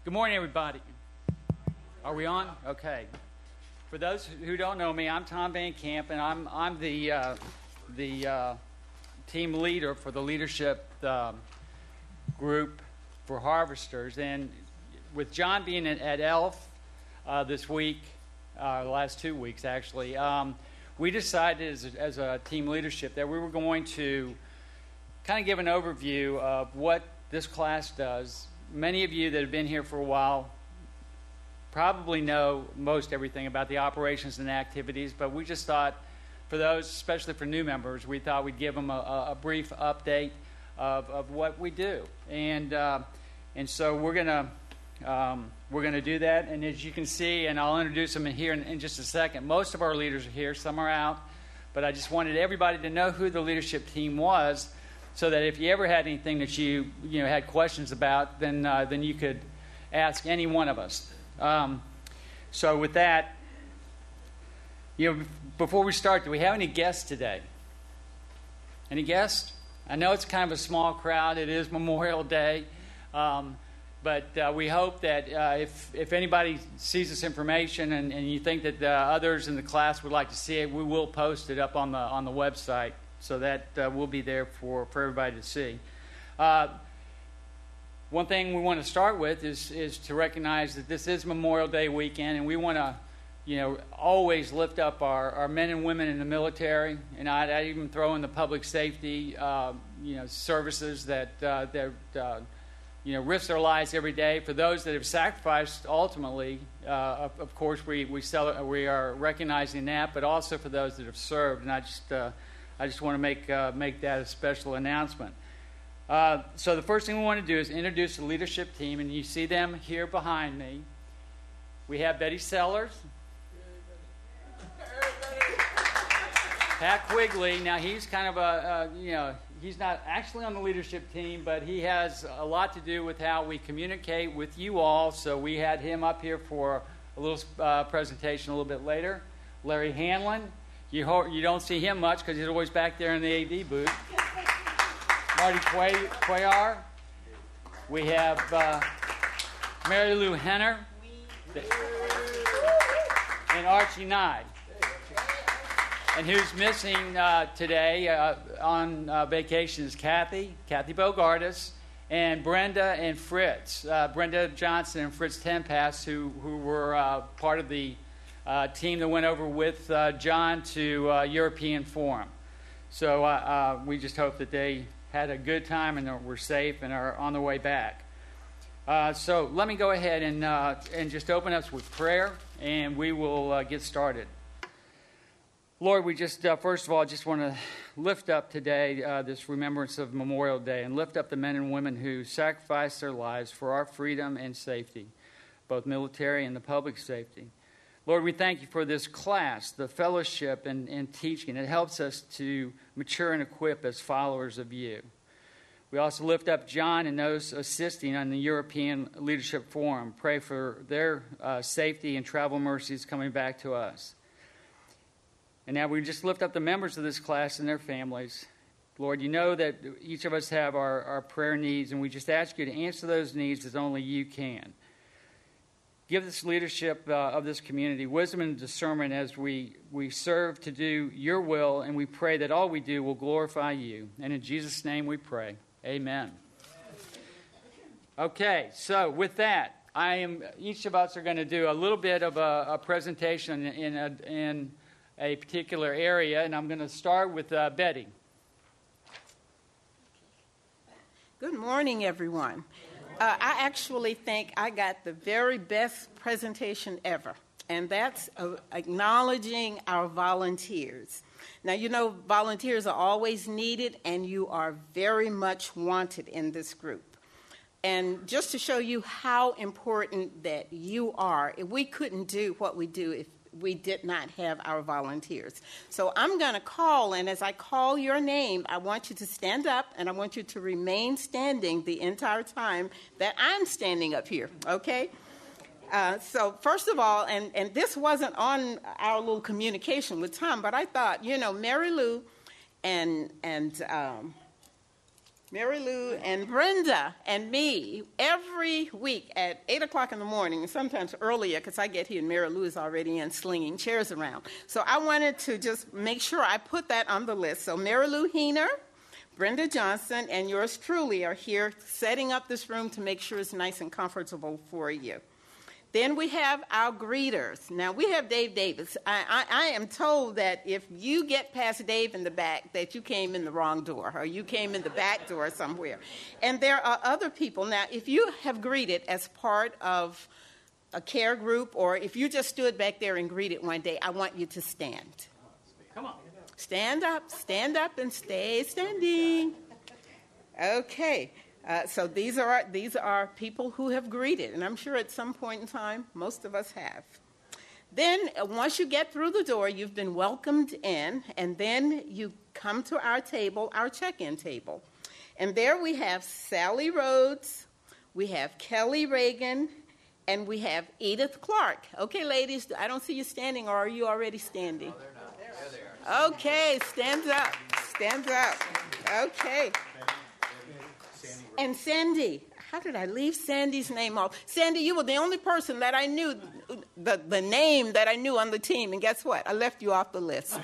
Good morning, everybody. Are we on? Okay. For those who don't know me, I'm Tom Van Camp, and I'm the team leader for the leadership group for Harvesters. And with John being at ELF this week, the last 2 weeks actually, we decided as a team leadership that we were going to kind of give an overview of what this class does. Many of you that have been here for a while probably know most everything about the operations and activities, but we just thought for those, especially for new members, we thought we'd give them a brief update of what we do. And so we're gonna do that. And as you can see, and I'll introduce them in here in just a second, most of our leaders are here, some are out, but I just wanted everybody to know who the leadership team was, so that if you ever had anything that you had questions about, then you could ask any one of us. So with that, before we start, do we have any guests today? Any guests? I know it's kind of a small crowd. It is Memorial Day, but we hope that if anybody sees this information and you think that others in the class would like to see it, we will post it up on the website. So that will be there for everybody to see. One thing we want to start with is to recognize that this is Memorial Day weekend, and we want to, always lift up our men and women in the military, and I'd even throw in the public safety, services that risk their lives every day. For those that have sacrificed, ultimately, of course, we are recognizing that, but also for those that have served, and I just want to make that a special announcement. So the first thing we want to do is introduce the leadership team, and you see them here behind me. We have Betty Sellers, Pat Quigley. Now he's kind of he's not actually on the leadership team, but he has a lot to do with how we communicate with you all. So we had him up here for a little presentation a little bit later. Larry Hanlon. You don't see him much because he's always back there in the AD booth. Marty Cuellar. We have Mary Lou Henner. And Archie Nye. And who's missing today on vacation is Kathy Bogardus, and Brenda and Fritz. Brenda Johnson and Fritz Tempass, who were part of the team that went over with John to European Forum. So we just hope that they had a good time and were safe and are on the way back. So let me go ahead and just open us with prayer, and we will get started. Lord, we just first of all just want to lift up today this remembrance of Memorial Day, and lift up the men and women who sacrificed their lives for our freedom and safety, both military and the public safety. Lord, we thank you for this class, the fellowship and teaching. It helps us to mature and equip as followers of you. We also lift up John and those assisting on the European Leadership Forum. Pray for their safety and travel mercies coming back to us. And now we just lift up the members of this class and their families. Lord, you know that each of us have our prayer needs, and we just ask you to answer those needs as only you can. Give this leadership of this community wisdom and discernment as we serve to do your will, and we pray that all we do will glorify you. And in Jesus' name we pray. Amen. Okay, so with that, each of us are going to do a little bit of a presentation in a particular area, and I'm going to start with Betty. Good morning, everyone. I actually think I got the very best presentation ever, and that's acknowledging our volunteers. Now, volunteers are always needed, and you are very much wanted in this group. And just to show you how important that you are, we couldn't do what we do if we did not have our volunteers. So I'm going to call, and as I call your name, I want you to stand up, and I want you to remain standing the entire time that I'm standing up here, okay? So first of all, and this wasn't on our little communication with Tom, but I thought, Mary Lou and Mary Lou and Brenda and me every week at 8 o'clock in the morning, and sometimes earlier because I get here and Mary Lou is already in slinging chairs around. So I wanted to just make sure I put that on the list. So Mary Lou Heener, Brenda Johnson, and yours truly are here setting up this room to make sure it's nice and comfortable for you. Then we have our greeters. Now, we have Dave Davis. I am told that if you get past Dave in the back, that you came in the wrong door, or you came in the back door somewhere. And there are other people. Now, if you have greeted as part of a care group, or if you just stood back there and greeted one day, I want you to stand. Come on. Stand up, and stay standing. Okay. So these are people who have greeted, and I'm sure at some point in time, most of us have. Then once you get through the door, you've been welcomed in, and then you come to our table, our check-in table. And there we have Sally Rhodes, we have Kelly Reagan, and we have Edith Clark. Okay, ladies, I don't see you standing, or are you already standing? No, they're not. There they are. Okay, stand up. Okay. And Sandy, how did I leave Sandy's name off? Sandy, you were the only person that I knew, the name that I knew on the team. And guess what? I left you off the list.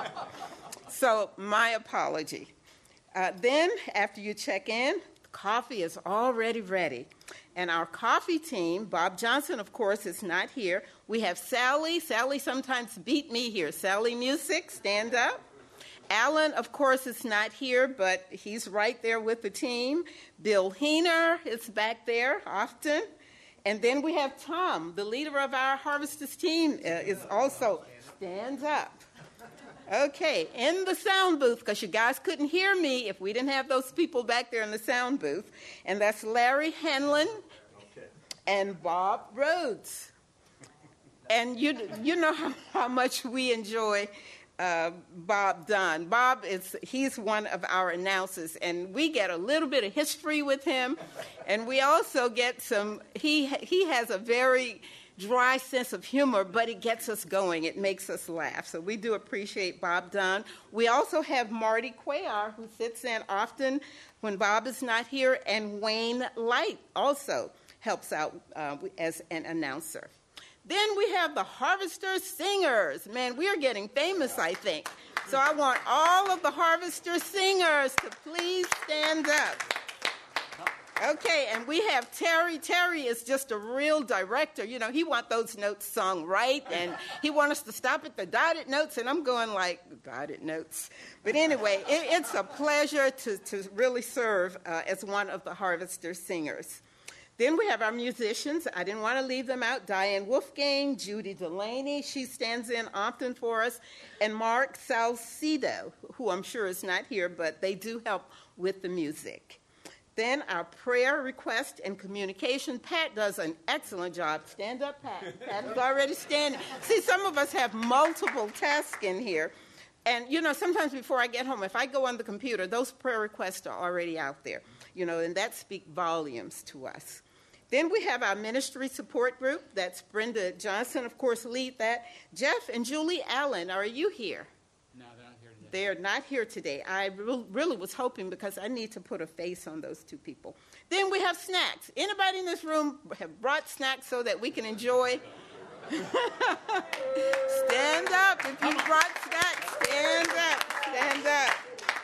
So my apology. Then, after you check in, coffee is already ready. And our coffee team, Bob Johnson, of course, is not here. We have Sally. Sally sometimes beat me here. Sally Music, stand up. Alan, of course, is not here, but he's right there with the team. Bill Heener is back there often. And then we have Tom, the leader of our Harvesters team, is also stands up. Okay, in the sound booth, because you guys couldn't hear me if we didn't have those people back there in the sound booth. And that's Larry Hanlon and Bob Rhodes. And you know how much we enjoy Bob Dunn. He's one of our announcers, and we get a little bit of history with him, and we also get he has a very dry sense of humor, but it gets us going. It makes us laugh. So we do appreciate Bob Dunn. We also have Marty Cuellar, who sits in often when Bob is not here, and Wayne Light also helps out as an announcer. Then we have the Harvester Singers. Man, we are getting famous, I think. So I want all of the Harvester Singers to please stand up. Okay, and we have Terry. Terry is just a real director. You know, he wants those notes sung right, and he wants us to stop at the dotted notes, and I'm going like, dotted notes. But anyway, it's a pleasure to really serve as one of the Harvester Singers. Then we have our musicians. I didn't want to leave them out. Diane Wolfgang, Judy Delaney, she stands in often for us, and Mark Salcido, who I'm sure is not here, but they do help with the music. Then our prayer request and communication. Pat does an excellent job. Stand up, Pat. Pat is already standing. See, some of us have multiple tasks in here. And, you know, sometimes before I get home, if I go on the computer, those prayer requests are already out there, you know, and that speaks volumes to us. Then we have our ministry support group. That's Brenda Johnson, of course, lead that. Jeff and Julie Allen, are you here? No, they're not here today. They're not here today. I really was hoping, because I need to put a face on those two people. Then we have snacks. Anybody in this room have brought snacks so that we can enjoy? Stand up if you brought snacks. Stand up. Stand up.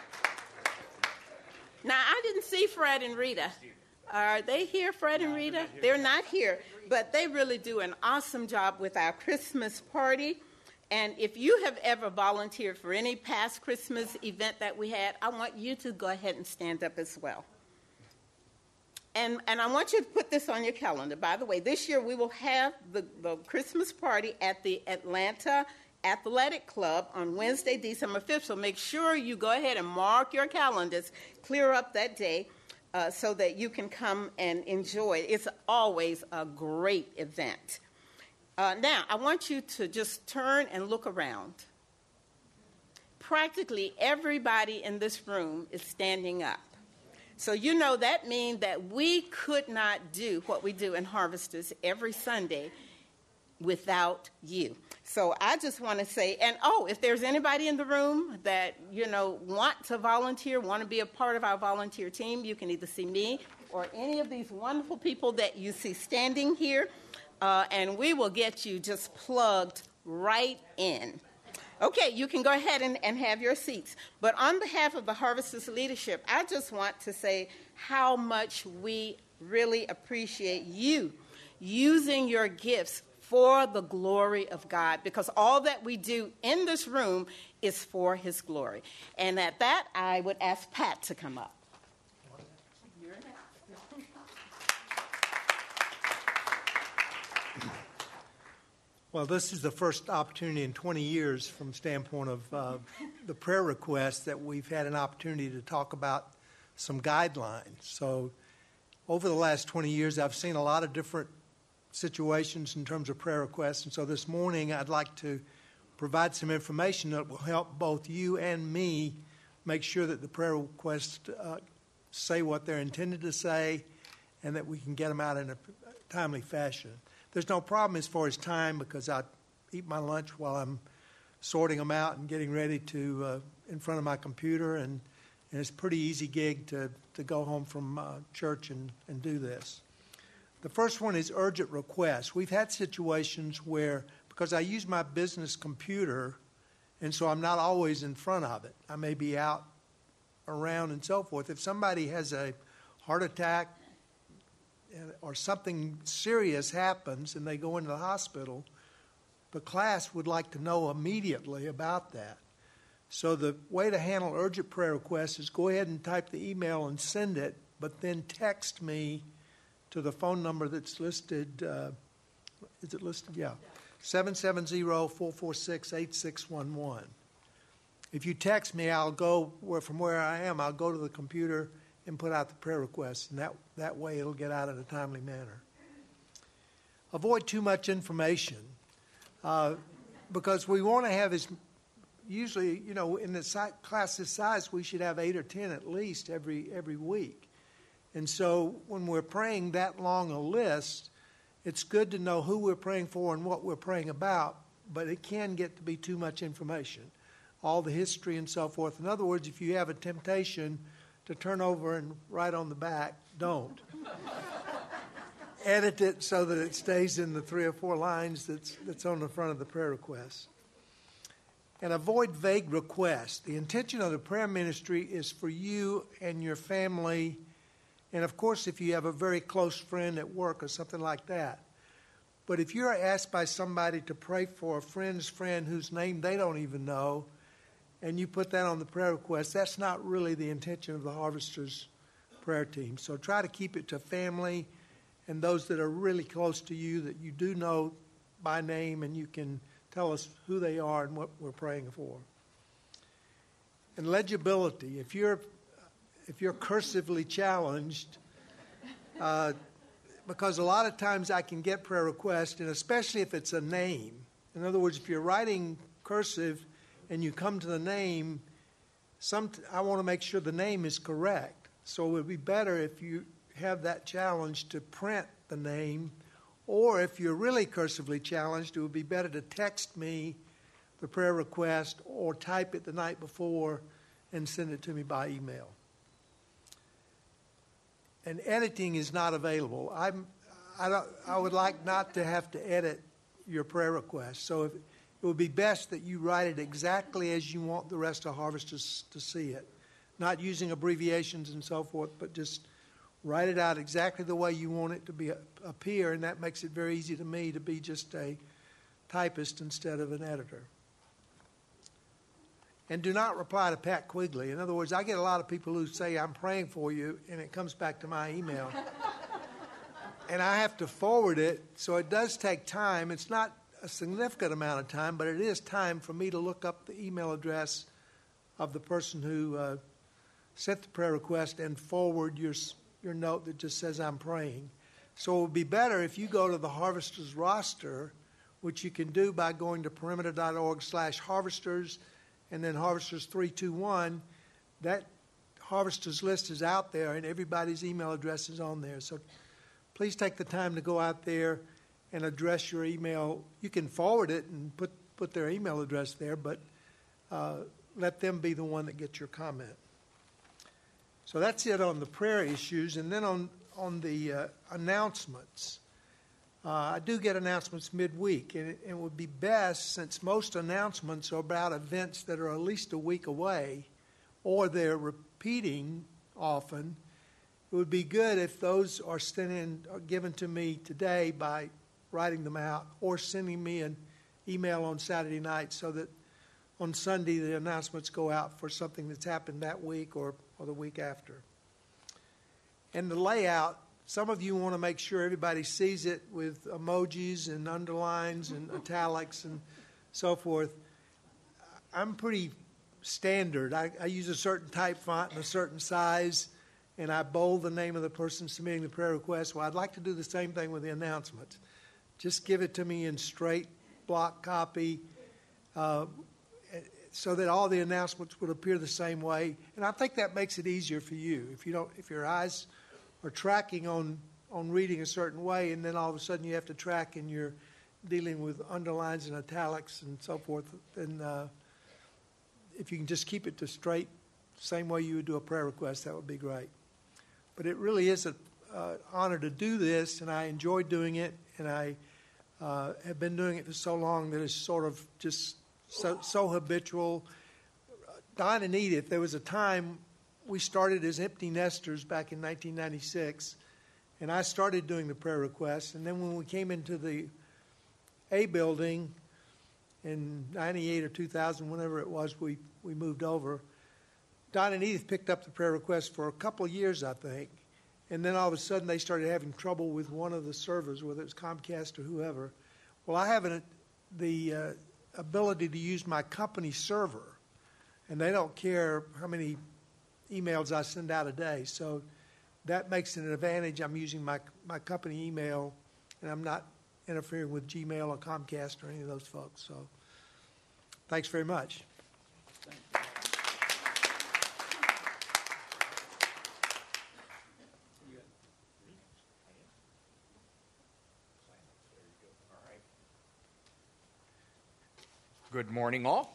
Now, I didn't see Fred and Rita. Are they here, Fred and Rita? They're not here, but they really do an awesome job with our Christmas party. And if you have ever volunteered for any past Christmas event that we had, I want you to go ahead and stand up as well. And I want you to put this on your calendar. By the way, this year we will have the Christmas party at the Atlanta Athletic Club on Wednesday, December 5th. So make sure you go ahead and mark your calendars, clear up that day, so that you can come and enjoy it. It's always a great event. Now, I want you to just turn and look around. Practically everybody in this room is standing up. So you know that means that we could not do what we do in Harvesters every Sunday without you. So I just want to say, and if there's anybody in the room that, want to volunteer, want to be a part of our volunteer team, you can either see me or any of these wonderful people that you see standing here, and we will get you just plugged right in. Okay, you can go ahead and have your seats. But on behalf of the Harvesters leadership, I just want to say how much we really appreciate you using your gifts for the glory of God, because all that we do in this room is for his glory. And at that, I would ask Pat to come up. Well, this is the first opportunity in 20 years from the standpoint of the prayer requests that we've had an opportunity to talk about some guidelines. So over the last 20 years, I've seen a lot of different situations in terms of prayer requests. And so this morning, I'd like to provide some information that will help both you and me make sure that the prayer requests say what they're intended to say and that we can get them out in a timely fashion. There's no problem as far as time because I eat my lunch while I'm sorting them out and getting ready to in front of my computer, and it's a pretty easy gig to go home from church and do this. The first one is urgent requests. We've had situations where, because I use my business computer, and so I'm not always in front of it. I may be out around and so forth. If somebody has a heart attack or something serious happens and they go into the hospital, the class would like to know immediately about that. So the way to handle urgent prayer requests is go ahead and type the email and send it, but then text me to the phone number that's listed. Is it listed? Yeah. 770-446-8611. If you text me, I'll go from where I am. I'll go to the computer and put out the prayer request, and that way it'll get out in a timely manner. Avoid too much information because we want to have usually, in the class this size, we should have 8 or 10 at least every week. And so when we're praying that long a list, it's good to know who we're praying for and what we're praying about, but it can get to be too much information, all the history and so forth. In other words, if you have a temptation to turn over and write on the back, don't. Edit it so that it stays in the 3 or 4 lines that's on the front of the prayer request. And avoid vague requests. The intention of the prayer ministry is for you and your family, and of course if you have a very close friend at work or something like that. But if you're asked by somebody to pray for a friend's friend whose name they don't even know, and you put that on the prayer request, that's not really the intention of the Harvesters prayer team. So try to keep it to family and those that are really close to you that you do know by name and you can tell us who they are and what we're praying for. And legibility. If you're cursively challenged, because a lot of times I can get prayer requests, and especially if it's a name. In other words, if you're writing cursive and you come to the name, I want to make sure the name is correct. So it would be better if you have that challenge to print the name, or if you're really cursively challenged, it would be better to text me the prayer request or type it the night before and send it to me by email. And editing is not available. I would like not to have to edit your prayer request. So it would be best that you write it exactly as you want the rest of Harvesters to see it. Not using abbreviations and so forth, but just write it out exactly the way you want it to appear, and that makes it very easy to me to be just a typist instead of an editor. And do not reply to Pat Quigley. In other words, I get a lot of people who say, I'm praying for you, and it comes back to my email. And I have to forward it, so it does take time. It's not a significant amount of time, but it is time for me to look up the email address of the person who sent the prayer request and forward your note that just says I'm praying. So it would be better if you go to the Harvesters roster, which you can do by going to perimeter.org/harvesters and then Harvesters 321. That Harvesters list is out there and everybody's email address is on there. So please take the time to go out there and address your email. You can forward it and put their email address there, but let them be the one that gets your comment. So that's it on the prayer issues. And then on the announcements, I do get announcements midweek, and it would be best, since most announcements are about events that are at least a week away, or they're repeating often. It would be good if those are given to me today by writing them out, or sending me an email on Saturday night, so that on Sunday the announcements go out for something that's happened that week or the week after. And the layout, some of you want to make sure everybody sees it with emojis and underlines and italics and so forth. I'm pretty standard. I use a certain type font and a certain size, and I bold the name of the person submitting the prayer request. Well, I'd like to do the same thing with the announcements. Just give it to me in straight block copy, so that all the announcements would appear the same way. And I think that makes it easier for you. If your eyes are tracking on reading a certain way, and then all of a sudden you have to track and you're dealing with underlines and italics and so forth, then if you can just keep it to straight, same way you would do a prayer request, that would be great. But it really is an honor to do this, and I enjoy doing it, and I have been doing it for so long that it's sort of just so habitual. Don and Edith, there was a time we started as empty nesters back in 1996, and I started doing the prayer requests. And then when we came into the A building in 98 or 2000, whenever it was, we moved over. Don and Edith picked up the prayer requests for a couple of years, I think. And then all of a sudden they started having trouble with one of the servers, whether it was Comcast or whoever. Well, I have the ability to use my company server, and they don't care how many emails I send out a day. So that makes it an advantage. I'm using my company email, and I'm not interfering with Gmail or Comcast or any of those folks. So thanks very much. Good morning, all.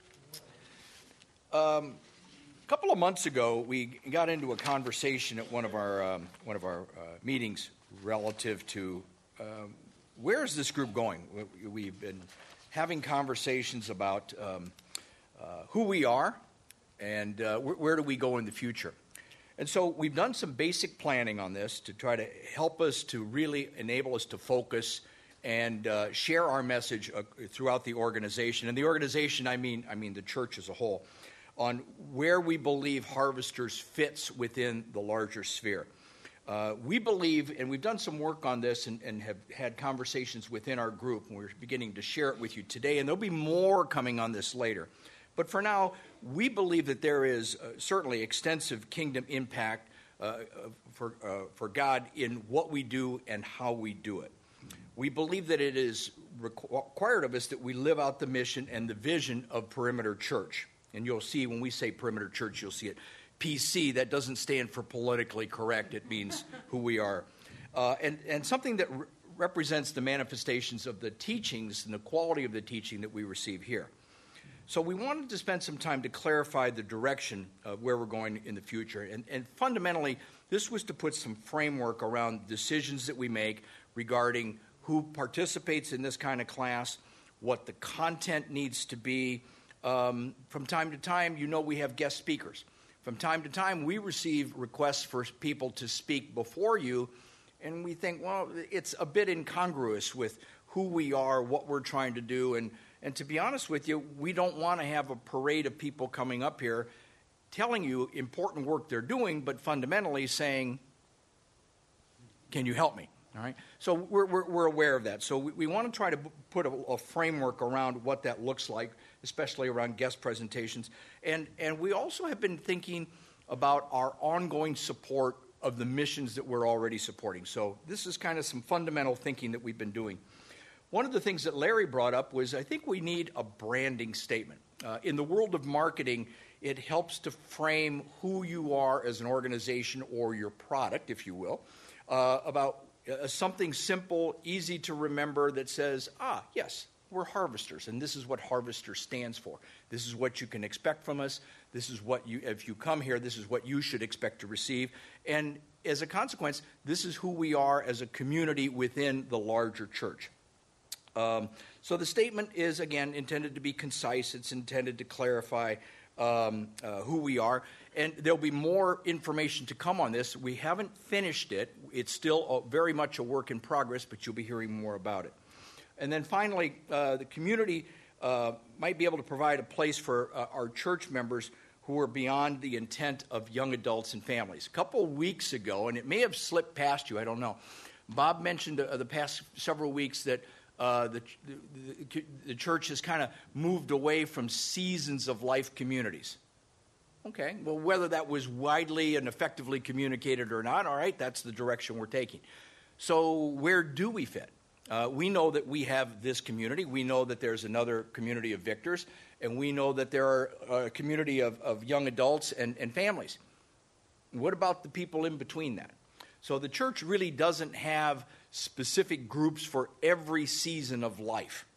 A couple of months ago, we got into a conversation at one of our meetings relative to where is this group going. We've been having conversations about who we are and where do we go in the future. And so we've done some basic planning on this to try to help us to really enable us to focus and share our message throughout the organization. And the organization, I mean the church as a whole, on where we believe Harvesters fits within the larger sphere. We believe, and we've done some work on this and have had conversations within our group, and we're beginning to share it with you today, and there'll be more coming on this later. But for now, we believe that there is certainly extensive kingdom impact for God in what we do and how we do it. We believe that it is required of us that we live out the mission and the vision of Perimeter Church. And you'll see when we say Perimeter Church, you'll see it. PC, that doesn't stand for politically correct. It means who we are. And something that represents the manifestations of the teachings and the quality of the teaching that we receive here. So we wanted to spend some time to clarify the direction of where we're going in the future. And fundamentally, this was to put some framework around decisions that we make regarding who participates in this kind of class, what the content needs to be. From time to time, we have guest speakers. From time to time, we receive requests for people to speak before you, and we think, well, it's a bit incongruous with who we are, what we're trying to do, and to be honest with you, we don't want to have a parade of people coming up here telling you important work they're doing, but fundamentally saying, can you help me? All right, so we're aware of that. So we want to try to put a framework around what that looks like, especially around guest presentations. And we also have been thinking about our ongoing support of the missions that we're already supporting. So this is kind of some fundamental thinking that we've been doing. One of the things that Larry brought up was I think we need a branding statement. In the world of marketing, it helps to frame who you are as an organization or your product, if you will, about something simple, easy to remember that says, yes, we're Harvesters, and this is what Harvester stands for. This is what you can expect from us. This is what if you come here, this is what you should expect to receive. And as a consequence, this is who we are as a community within the larger church. So the statement is, again, intended to be concise. It's intended to clarify who we are. And there'll be more information to come on this. We haven't finished it. It's still very much a work in progress, but you'll be hearing more about it. And then finally, the community might be able to provide a place for our church members who are beyond the intent of young adults and families. A couple of weeks ago, and it may have slipped past you, I don't know, Bob mentioned the past several weeks that the church has kind of moved away from seasons of life communities. Okay, well, whether that was widely and effectively communicated or not, all right, that's the direction we're taking. So where do we fit? We know that we have this community. We know that there's another community of victors, and we know that there are a community of young adults and families. What about the people in between that? So the church really doesn't have specific groups for every season of life.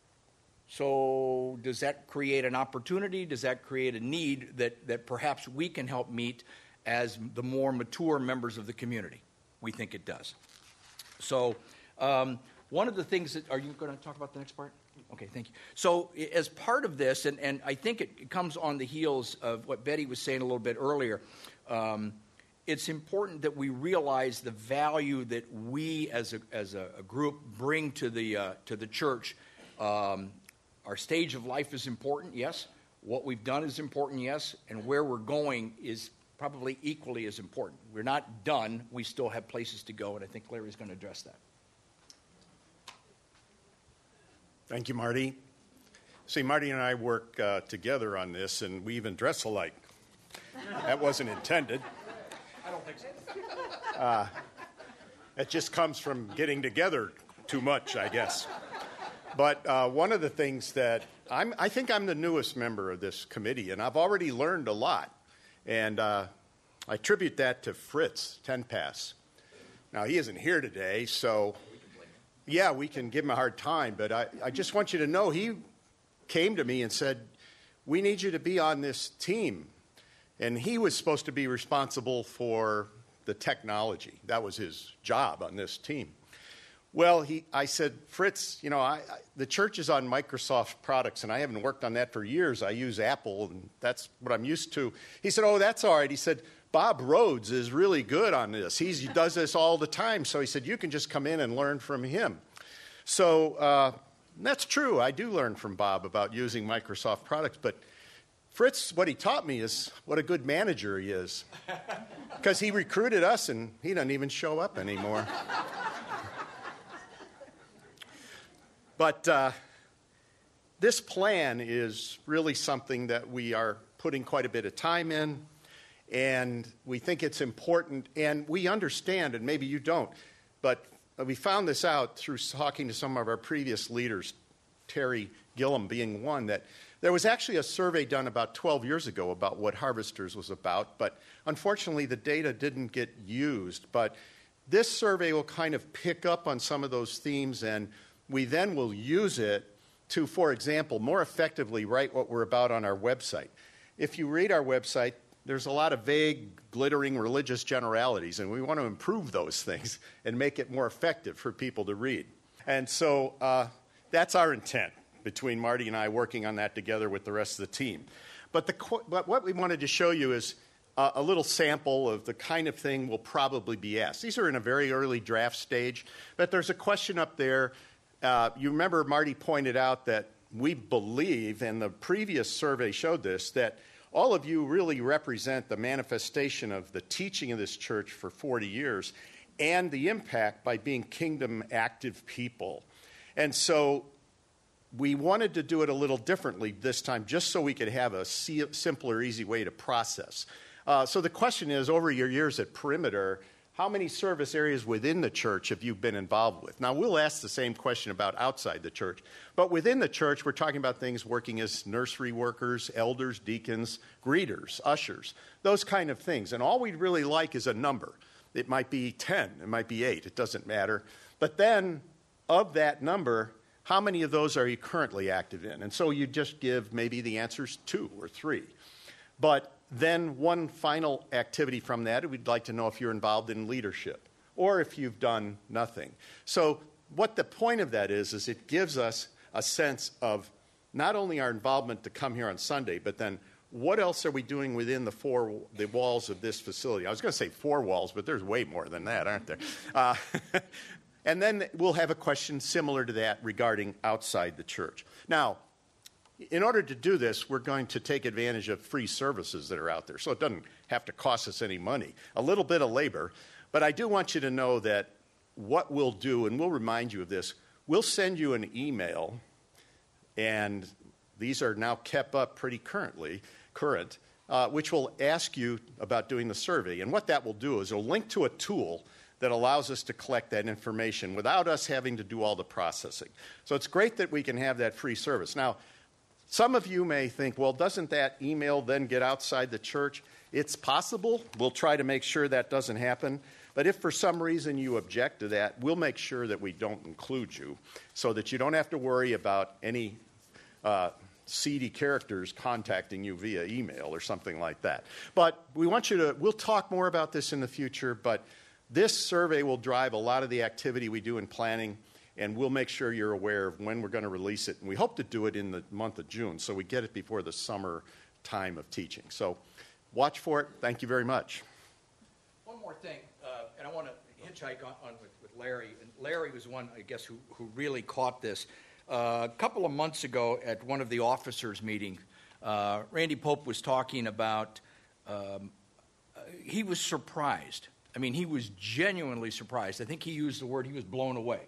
So does that create an opportunity? Does that create a need that perhaps we can help meet as the more mature members of the community? We think it does. So one of the things that, are you going to talk about the next part? Okay, thank you. So as part of this, and I think it comes on the heels of what Betty was saying a little bit earlier, it's important that we realize the value that we as a group bring to the church. Our stage of life is important, yes. What we've done is important, yes. And where we're going is probably equally as important. We're not done. We still have places to go, and I think Larry's going to address that. Thank you, Marty. See, Marty and I work together on this, and we even dress alike. That wasn't intended. I don't think so. It just comes from getting together too much, I guess. But one of the things that I think I'm the newest member of this committee, and I've already learned a lot. And I attribute that to Fritz Tenpass. Now, he isn't here today, so yeah, we can give him a hard time. But I just want you to know he came to me and said, we need you to be on this team. And he was supposed to be responsible for the technology. That was his job on this team. Well, I said, Fritz, you know, the church is on Microsoft products, and I haven't worked on that for years. I use Apple, and that's what I'm used to. He said, oh, that's all right. He said, Bob Rhodes is really good on this. He does this all the time. So he said, you can just come in and learn from him. So that's true. I do learn from Bob about using Microsoft products. But Fritz, what he taught me is what a good manager he is. Because he recruited us, and he doesn't even show up anymore. But this plan is really something that we are putting quite a bit of time in, and we think it's important, and we understand, and maybe you don't, but we found this out through talking to some of our previous leaders, Terry Gillum being one, that there was actually a survey done about 12 years ago about what Harvesters was about, but unfortunately the data didn't get used. But this survey will kind of pick up on some of those themes, and we then will use it to, for example, more effectively write what we're about on our website. If you read our website, there's a lot of vague, glittering religious generalities, and we want to improve those things and make it more effective for people to read. And so that's our intent between Marty and I working on that together with the rest of the team. But what we wanted to show you is a little sample of the kind of thing we'll probably be asked. These are in a very early draft stage, but there's a question up there. You remember Marty pointed out that we believe, and the previous survey showed this, that all of you really represent the manifestation of the teaching of this church for 40 years and the impact by being kingdom-active people. And so we wanted to do it a little differently this time just so we could have a simpler, easy way to process. So the question is, over your years at Perimeter, how many service areas within the church have you been involved with? Now, we'll ask the same question about outside the church. But within the church, we're talking about things working as nursery workers, elders, deacons, greeters, ushers, those kind of things. And all we'd really like is a number. It might be 10, it might be 8, it doesn't matter. But then, of that number, how many of those are you currently active in? And so you just give maybe the answers 2 or 3. But then one final activity from that, we'd like to know if you're involved in leadership or if you've done nothing. So what the point of that is it gives us a sense of not only our involvement to come here on Sunday, but then what else are we doing within the walls of this facility? I was going to say 4 walls, but there's way more than that, aren't there? And then we'll have a question similar to that regarding outside the church. Now, in order to do this, we're going to take advantage of free services that are out there, so it doesn't have to cost us any money. A little bit of labor, but I do want you to know that what we'll do, and we'll remind you of this, we'll send you an email, and these are now kept up pretty current, which will ask you about doing the survey. And what that will do is it'll link to a tool that allows us to collect that information without us having to do all the processing. So it's great that we can have that free service. Now, some of you may think, well, doesn't that email then get outside the church? It's possible. We'll try to make sure that doesn't happen. But if for some reason you object to that, we'll make sure that we don't include you so that you don't have to worry about any seedy characters contacting you via email or something like that. But we'll talk more about this in the future, but this survey will drive a lot of the activity we do in planning, and we'll make sure you're aware of when we're going to release it. And we hope to do it in the month of June, so we get it before the summer time of teaching. So watch for it. Thank you very much. One more thing, and I want to hitchhike on with Larry. And Larry was one, I guess, who really caught this. A couple of months ago at one of the officers' meetings, Randy Pope was talking about, he was surprised. I mean, he was genuinely surprised. I think he used the word, he was blown away.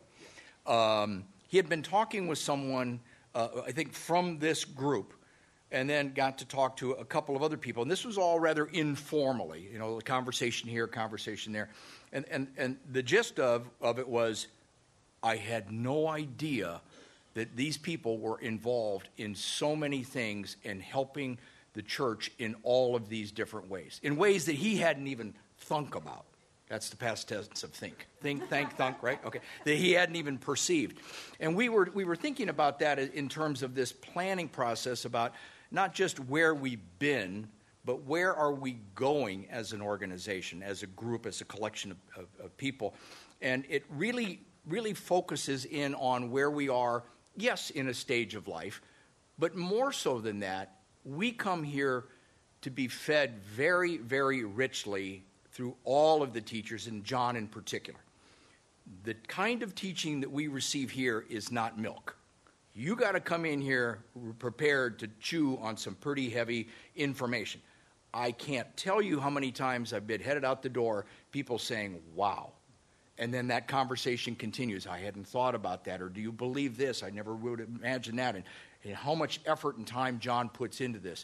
He had been talking with someone, I think, from this group, and then got to talk to a couple of other people. And this was all rather informally, a conversation here, conversation there. And the gist of it was, I had no idea that these people were involved in so many things and helping the church in all of these different ways, in ways that he hadn't even thunk about. That's the past tense of think. Think, thank, thunk, right? Okay. That he hadn't even perceived. And we were thinking about that in terms of this planning process about not just where we've been, but where are we going as an organization, as a group, as a collection of people. And it really focuses in on where we are, yes, in a stage of life, but more so than that, we come here to be fed very, very richly through all of the teachers, and John in particular. The kind of teaching that we receive here is not milk. You got to come in here prepared to chew on some pretty heavy information. I can't tell you how many times I've been headed out the door, people saying, wow. And then that conversation continues. I hadn't thought about that. Or do you believe this? I never would imagine that. And how much effort and time John puts into this.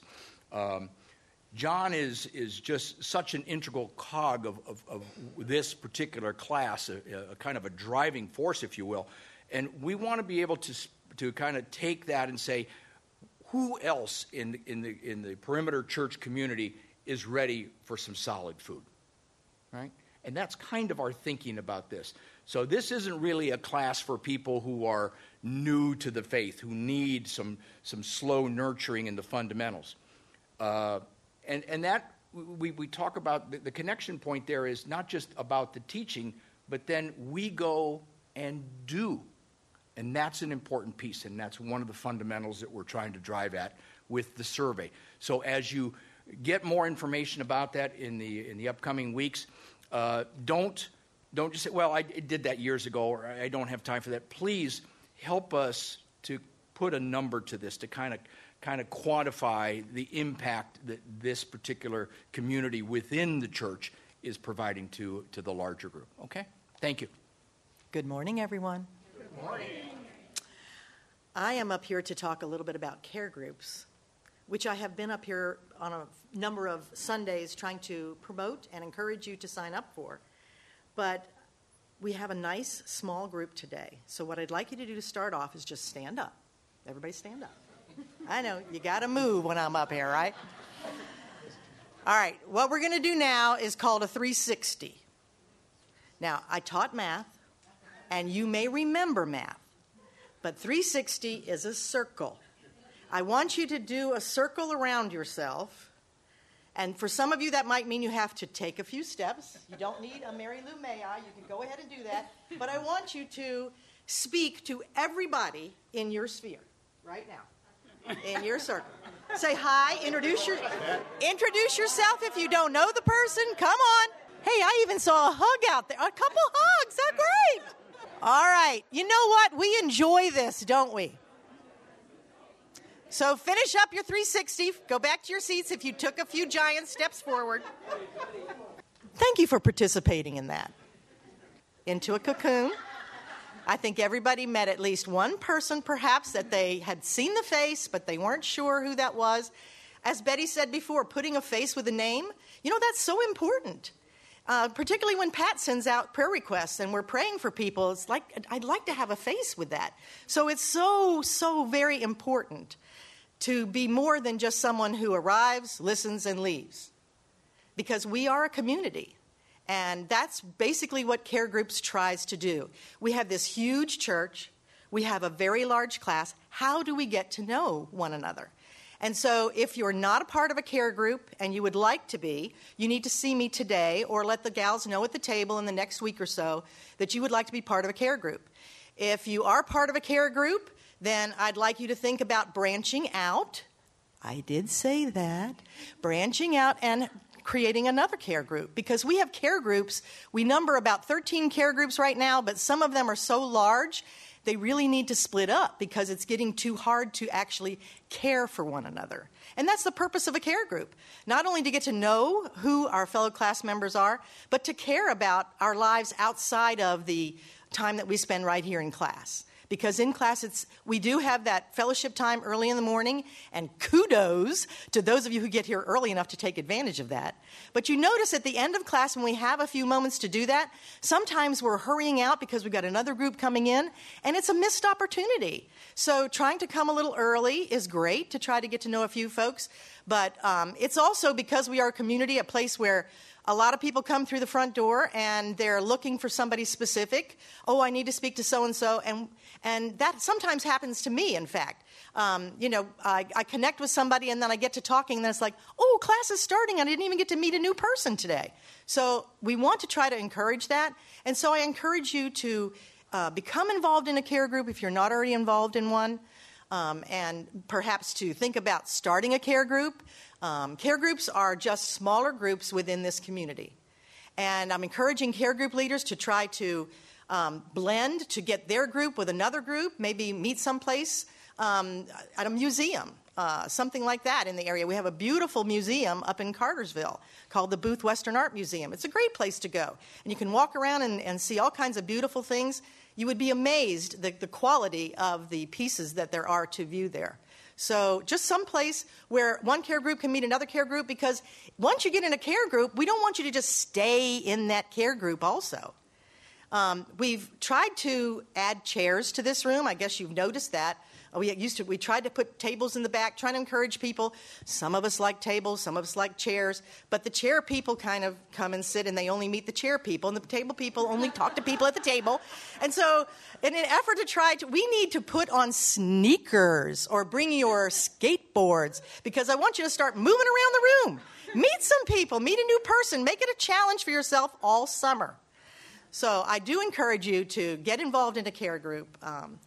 John is just such an integral cog of this particular class, a kind of a driving force, if you will. And we want to be able to kind of take that and say, who else in the perimeter church community is ready for some solid food, right? And that's kind of our thinking about this. So this isn't really a class for people who are new to the faith, who need some slow nurturing in the fundamentals. And that we talk about the connection point there is not just about the teaching, but then we go and do. And that's an important piece, and that's one of the fundamentals that we're trying to drive at with the survey. So as you get more information about that in the upcoming weeks, don't just say, well, I did that years ago, or I don't have time for that. Please help us to put a number to this, to kind of quantify the impact that this particular community within the church is providing to the larger group. Okay? Thank you. Good morning, everyone. Good morning. I am up here to talk a little bit about care groups, which I have been up here on a number of Sundays trying to promote and encourage you to sign up for. But we have a nice small group today. So what I'd like you to do to start off is just stand up. Everybody stand up. I know, you got to move when I'm up here, right? All right, what we're going to do now is called a 360. Now, I taught math, and you may remember math, but 360 is a circle. I want you to do a circle around yourself, and for some of you that might mean you have to take a few steps. You don't need a Mary Lou May I. You can go ahead and do that, but I want you to speak to everybody in your sphere right now, in your circle. Say hi, introduce yourself if you don't know the person. Come on. Hey, I even saw a hug out there. A couple hugs. That's great. All right. You know what? We enjoy this, don't we? So finish up your 360. Go back to your seats if you took a few giant steps forward. Thank you for participating in that. Into a cocoon. I think everybody met at least one person, perhaps, that they had seen the face, but they weren't sure who that was. As Betty said before, putting a face with a name, that's so important. Particularly when Pat sends out prayer requests and we're praying for people, it's like, I'd like to have a face with that. So it's so, so very important to be more than just someone who arrives, listens, and leaves. Because we are a community. And that's basically what Care Groups tries to do. We have this huge church. We have a very large class. How do we get to know one another? And so if you're not a part of a care group and you would like to be, you need to see me today or let the gals know at the table in the next week or so that you would like to be part of a care group. If you are part of a care group, then I'd like you to think about branching out. I did say that. Branching out and creating another care group, because we have care groups. We number about 13 care groups right now, but some of them are so large they really need to split up because it's getting too hard to actually care for one another. And that's the purpose of a care group. Not only to get to know who our fellow class members are, but to care about our lives outside of the time that we spend right here in class. Because in class, we do have that fellowship time early in the morning, and kudos to those of you who get here early enough to take advantage of that. But you notice at the end of class, when we have a few moments to do that, sometimes we're hurrying out because we've got another group coming in, and it's a missed opportunity. So trying to come a little early is great to try to get to know a few folks, but it's also, because we are a community, a place where a lot of people come through the front door and they're looking for somebody specific. Oh, I need to speak to so-and-so. And that sometimes happens to me, in fact. I connect with somebody and then I get to talking and then it's like, oh, class is starting. I didn't even get to meet a new person today. So we want to try to encourage that. And so I encourage you to become involved in a care group if you're not already involved in one. And perhaps to think about starting a care group. Care groups are just smaller groups within this community. And I'm encouraging care group leaders to try to blend, to get their group with another group, maybe meet someplace at a museum, something like that in the area. We have a beautiful museum up in Cartersville called the Booth Western Art Museum. It's a great place to go. And you can walk around and see all kinds of beautiful things. You would be amazed the quality of the pieces that there are to view there. So just some place where one care group can meet another care group, because once you get in a care group, we don't want you to just stay in that care group also. We've tried to add chairs to this room. I guess you've noticed that. We tried to put tables in the back, trying to encourage people. Some of us like tables, some of us like chairs, but the chair people kind of come and sit and they only meet the chair people, and the table people only talk to people at the table. And so in an effort to we need to put on sneakers or bring your skateboards, because I want you to start moving around the room. Meet some people, meet a new person, make it a challenge for yourself all summer. So I do encourage you to get involved in a care group.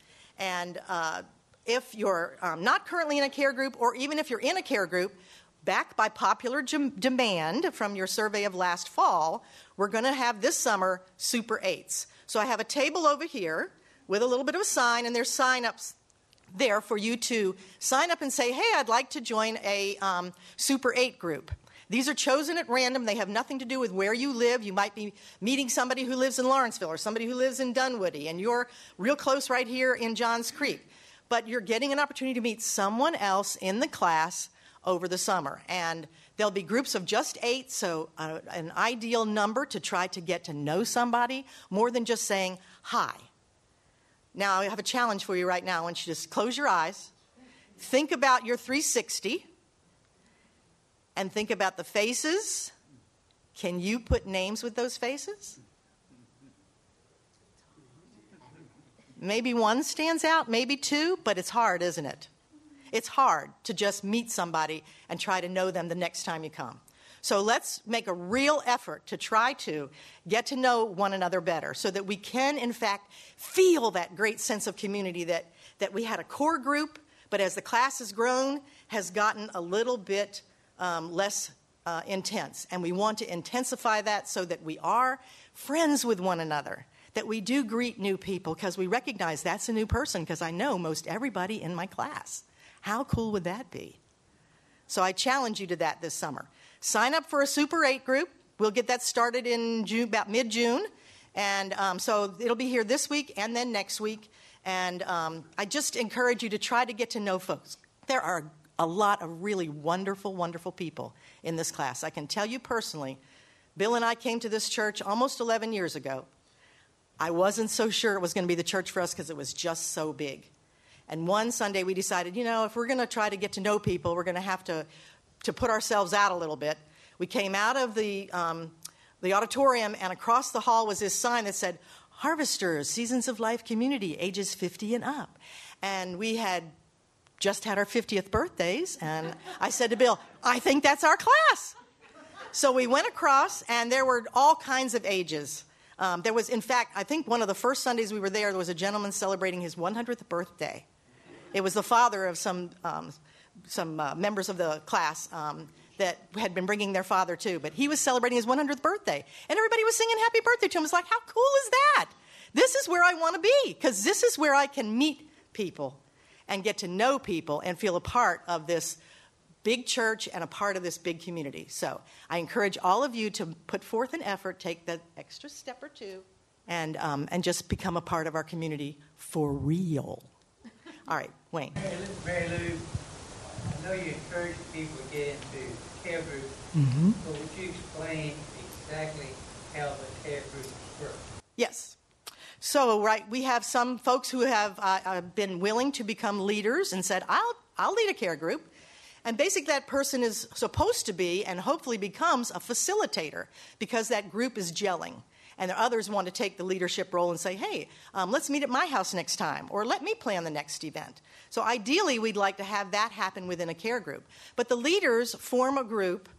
If you're not currently in a care group, or even if you're in a care group, back by popular demand from your survey of last fall, we're going to have this summer Super 8s. So I have a table over here with a little bit of a sign, and there's sign-ups there for you to sign up and say, hey, I'd like to join a Super 8 group. These are chosen at random. They have nothing to do with where you live. You might be meeting somebody who lives in Lawrenceville or somebody who lives in Dunwoody, and you're real close right here in Johns Creek. But you're getting an opportunity to meet someone else in the class over the summer. And there'll be groups of just 8, so an ideal number to try to get to know somebody, more than just saying hi. Now, I have a challenge for you right now. I want you to just close your eyes, think about your 360, and think about the faces. Can you put names with those faces? Maybe one stands out, maybe two, but it's hard, isn't it? It's hard to just meet somebody and try to know them the next time you come. So let's make a real effort to try to get to know one another better so that we can, in fact, feel that great sense of community that we had a core group, but as the class has grown, has gotten a little bit less intense. And we want to intensify that so that we are friends with one another, that we do greet new people because we recognize that's a new person because I know most everybody in my class. How cool would that be? So I challenge you to that this summer. Sign up for a Super 8 group. We'll get that started in June, about mid-June. And so it'll be here this week and then next week. And I just encourage you to try to get to know folks. There are a lot of really wonderful, wonderful people in this class. I can tell you personally, Bill and I came to this church almost 11 years ago. I wasn't so sure it was going to be the church for us because it was just so big. And one Sunday we decided, if we're going to try to get to know people, we're going to have to put ourselves out a little bit. We came out of the auditorium, and across the hall was this sign that said, Harvesters, Seasons of Life Community, ages 50 and up. And we had just had our 50th birthdays, and I said to Bill, I think that's our class. So we went across, and there were all kinds of ages. There was, in fact, I think one of the first Sundays we were there was a gentleman celebrating his 100th birthday. It was the father of some members of the class that had been bringing their father too. But he was celebrating his 100th birthday. And everybody was singing happy birthday to him. It was like, how cool is that? This is where I want to be because this is where I can meet people and get to know people and feel a part of this big church and a part of this big community. So I encourage all of you to put forth an effort, take the extra step or two, and just become a part of our community for real. All right, Wayne. Mary Lou, I know you encourage people to get into care groups, but would you explain exactly how the care groups work? Yes. So, we have some folks who have been willing to become leaders and said, I'll lead a care group. And basically that person is supposed to be and hopefully becomes a facilitator because that group is gelling. And others want to take the leadership role and say, hey, let's meet at my house next time, or let me plan the next event. So ideally, we'd like to have that happen within a care group. But the leaders form a group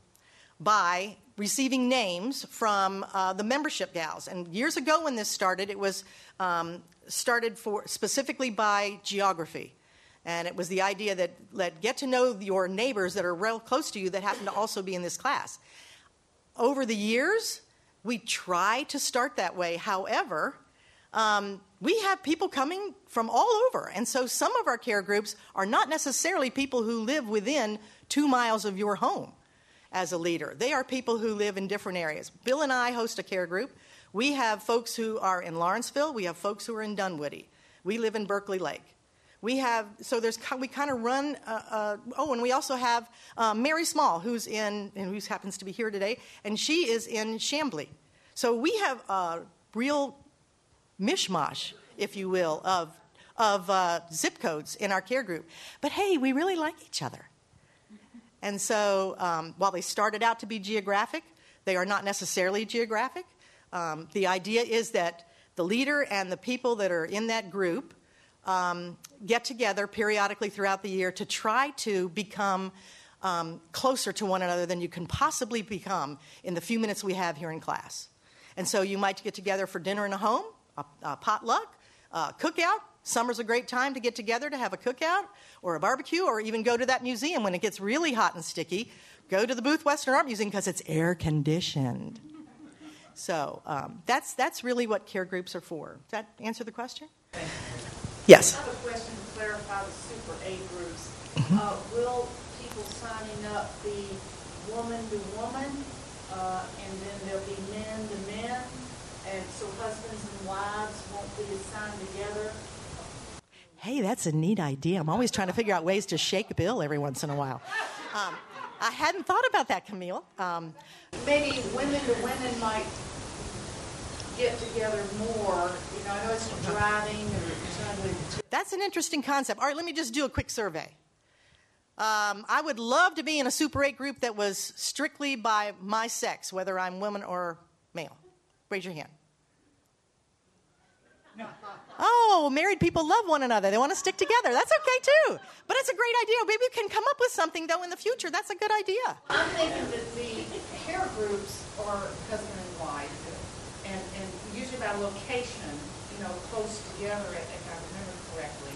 by receiving names from the membership gals. And years ago when this started, it was started specifically by geography. And it was the idea that get to know your neighbors that are real close to you that happen to also be in this class. Over the years, we try to start that way. However, we have people coming from all over. And so some of our care groups are not necessarily people who live within 2 miles of your home as a leader. They are people who live in different areas. Bill and I host a care group. We have folks who are in Lawrenceville. We have folks who are in Dunwoody. We live in Berkeley Lake. We kind of run, and we also have Mary Small, who happens to be here today, and she is in Chambly. So we have a real mishmash, if you will, of zip codes in our care group. But hey, we really like each other. And so while they started out to be geographic, they are not necessarily geographic. The idea is that the leader and the people that are in that group get together periodically throughout the year to try to become closer to one another than you can possibly become in the few minutes we have here in class. And so you might get together for dinner in a home, a potluck, a cookout. Summer's a great time to get together to have a cookout or a barbecue, or even go to that museum when it gets really hot and sticky. Go to the Booth Western Art Museum because it's air conditioned. So that's really what care groups are for. Does that answer the question? Yes. I have a question to clarify the Super 8 groups. Will people signing up be woman to woman, and then there'll be men to men, and so husbands and wives won't be assigned together? Hey, that's a neat idea. I'm always trying to figure out ways to shake Bill every once in a while. I hadn't thought about that, Camille. Maybe women to women might get together more. I know it's driving or something. That's an interesting concept. All right, let me just do a quick survey. I would love to be in a Super 8 group that was strictly by my sex, whether I'm woman or male. Raise your hand. Oh, married people love one another. They want to stick together. That's okay, too. But it's a great idea. Maybe we can come up with something, though, in the future. That's a good idea. I'm thinking that the care groups are husband and wife, and usually by location, close together, if I remember correctly.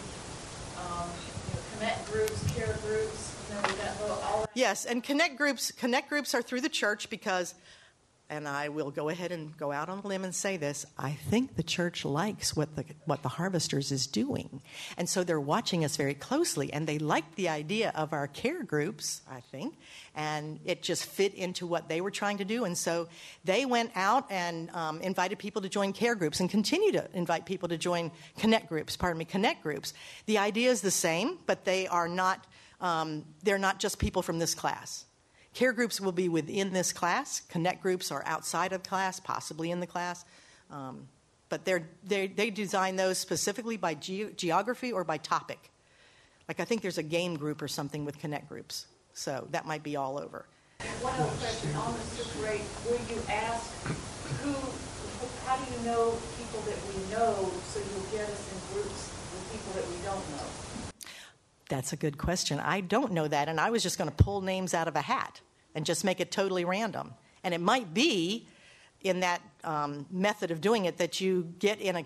Connect groups, care groups, that little all. Yes, and connect groups are through the church because, and I will go ahead and go out on a limb and say this, I think the church likes what the Harvesters is doing. And so they're watching us very closely, and they like the idea of our care groups, I think, and it just fit into what they were trying to do. And so they went out and invited people to join care groups and continue to invite people to join connect groups. The idea is the same, but they are not, they're not just people from this class. Care groups will be within this class. Connect groups are outside of class, possibly in the class. But they design those specifically by geography or by topic. Like I think there's a game group or something with connect groups. So that might be all over. One other question on the Super 8, where you ask how do you know people that we know so you'll get us in groups with people that we don't know? That's a good question. I don't know that, and I was just going to pull names out of a hat and just make it totally random. And it might be in that method of doing it that you get in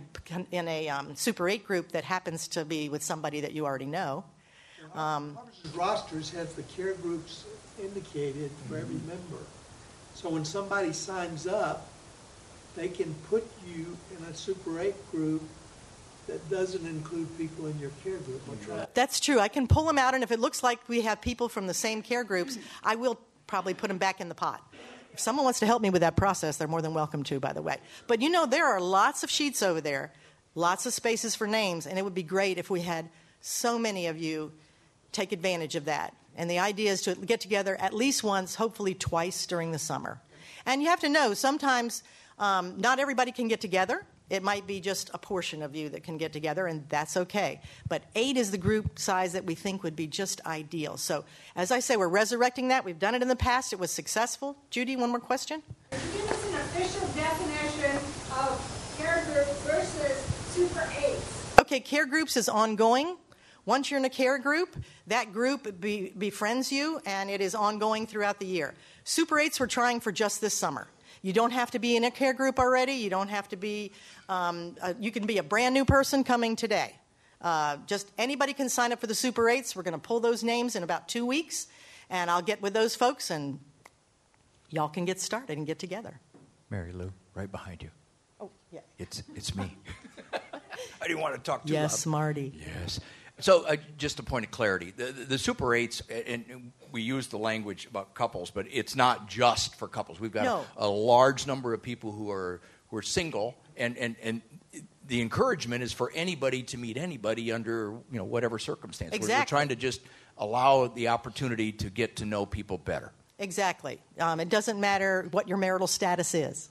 a Super 8 group that happens to be with somebody that you already know. Harvesters rosters has the care groups indicated for every member. So when somebody signs up, they can put you in a Super 8 group that doesn't include people in your care group. That's true. I can pull them out, and if it looks like we have people from the same care groups, I will probably put them back in the pot. If someone wants to help me with that process, they're more than welcome to, by the way. But there are lots of sheets over there, lots of spaces for names, and it would be great if we had so many of you take advantage of that. And the idea is to get together at least once, hopefully twice during the summer. And you have to know, sometimes not everybody can get together. It might be just a portion of you that can get together, and that's okay. But 8 is the group size that we think would be just ideal. So, as I say, we're resurrecting that. We've done it in the past. It was successful. Judy, one more question? Could you give us an official definition of care group versus Super 8s? Okay, care groups is ongoing. Once you're in a care group, that group befriends you, and it is ongoing throughout the year. Super 8s we're trying for just this summer. You don't have to be in a care group already. You don't have to be, you can be a brand new person coming today. Just anybody can sign up for the Super 8s. We're going to pull those names in about 2 weeks, and I'll get with those folks, and y'all can get started and get together. Mary Lou, right behind you. Oh, yeah. It's me. I didn't want to talk too loud. Yes, Marty. Yes. So just a point of clarity. The Super 8s, and we use the language about couples, but it's not just for couples. We've got a large number of people who are single, and the encouragement is for anybody to meet anybody under whatever circumstance. Exactly. We're trying to just allow the opportunity to get to know people better. Exactly. It doesn't matter what your marital status is.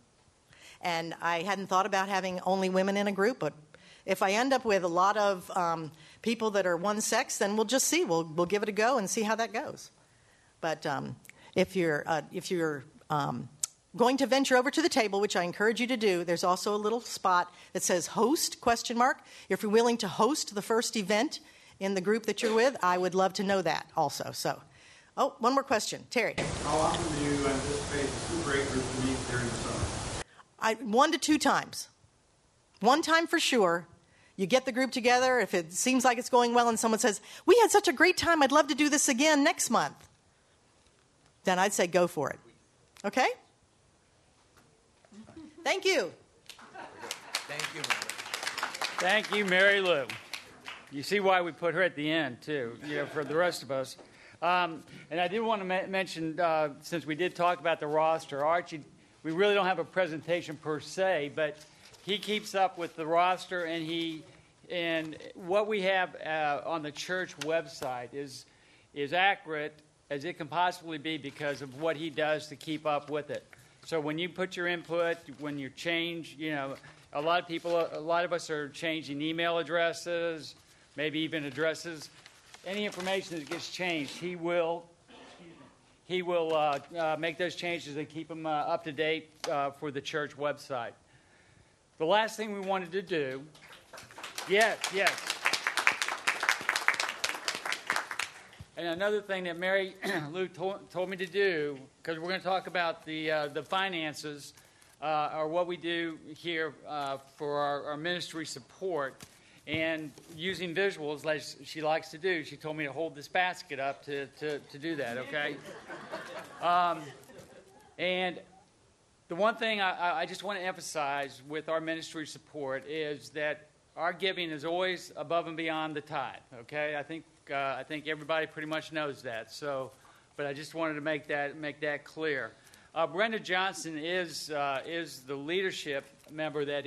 And I hadn't thought about having only women in a group, but if I end up with a lot of people that are one sex, then we'll just see. We'll give it a go and see how that goes. But if you're going to venture over to the table, which I encourage you to do, there's also a little spot that says host ? If you're willing to host the first event in the group that you're with, I would love to know that also. So, one more question. Terry. How often do you anticipate the Super 8 group to meet during the summer? 1 to 2 times. One time for sure. You get the group together. If it seems like it's going well and someone says, we had such a great time, I'd love to do this again next month, then I'd say go for it. Okay? Thank you. Thank you. Thank you, Mary Lou. You see why we put her at the end, too, for the rest of us. And I did want to mention, since we did talk about the roster, Archie, we really don't have a presentation per se, but he keeps up with the roster, and what we have on the church website is accurate as it can possibly be because of what he does to keep up with it. So when you put your input, when you change, a lot of us are changing email addresses, maybe even addresses. Any information that gets changed, he will make those changes and keep them up to date for the church website. the last thing we wanted to do, yes. And another thing that Mary Lou told me to do, because we're going to talk about the finances, or what we do here for our ministry support, and using visuals like she likes to do. She told me to hold this basket up to do that, okay? And the one thing I just want to emphasize with our ministry support is that our giving is always above and beyond the tithe, okay? I think everybody pretty much knows that. So, but I just wanted to make that clear. Brenda Johnson is the leadership member that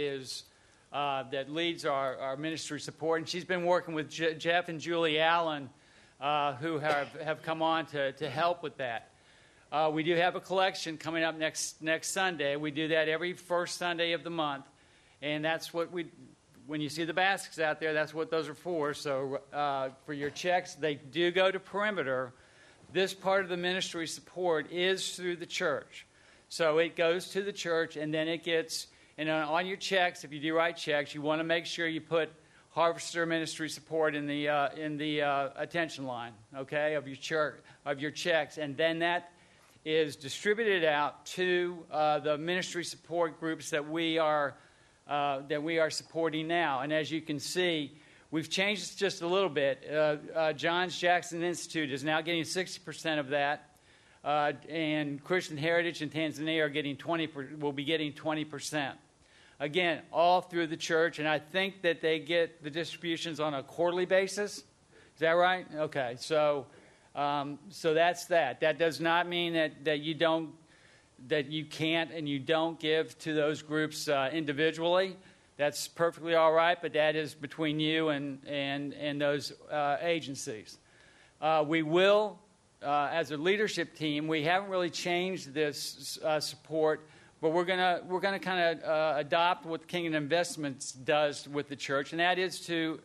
leads our ministry support, and she's been working with Jeff and Julie Allen, who have come on to help with that. We do have a collection coming up next Sunday. We do that every first Sunday of the month, and that's what when you see the baskets out there, that's what those are for. So for your checks, they do go to Perimeter. This part of the ministry support is through the church. So it goes to the church, and then it gets, and on your checks, if you do write checks, you want to make sure you put Harvester Ministry Support in the attention line, okay, of your checks, and then that is distributed out to the ministry support groups that we are supporting now. And as you can see, we've changed this just a little bit. Johns Jackson Institute is now getting 60% of that, and Christian Heritage in Tanzania will be getting 20%. Again, all through the church, and I think that they get the distributions on a quarterly basis. Is that right? Okay, so that's that. That does not mean that you can't and you don't give to those groups individually. That's perfectly all right, but that is between you and those agencies. We will, as a leadership team, we haven't really changed this support, but we're gonna kind of adopt what Kingdom Investments does with the church, and that is to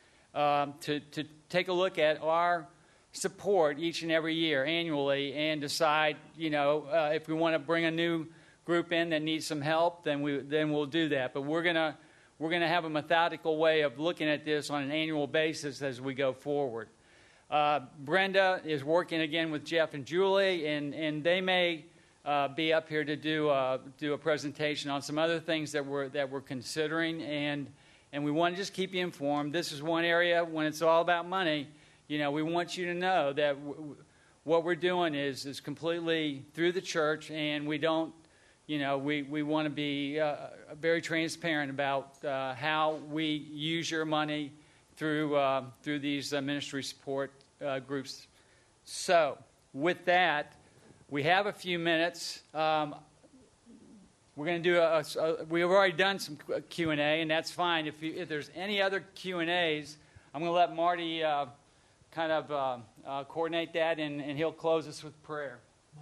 take a look at our support each and every year annually and decide, if we want to bring a new group in that needs some help, then we'll do that. But we're gonna have a methodical way of looking at this on an annual basis as we go forward. Brenda is working again with Jeff and Julie, and they may be up here to do a presentation on some other things that we're considering, and we want to just keep you informed. This is one area when it's all about money. We want you to know that what we're doing is completely through the church, and we don't, we want to be very transparent about how we use your money through these ministry support groups. So, with that, we have a few minutes. We're going to do we've already done some Q&A, and that's fine. If there's any other Q&As, I'm going to let Marty kind of coordinate that, and he'll close us with prayer.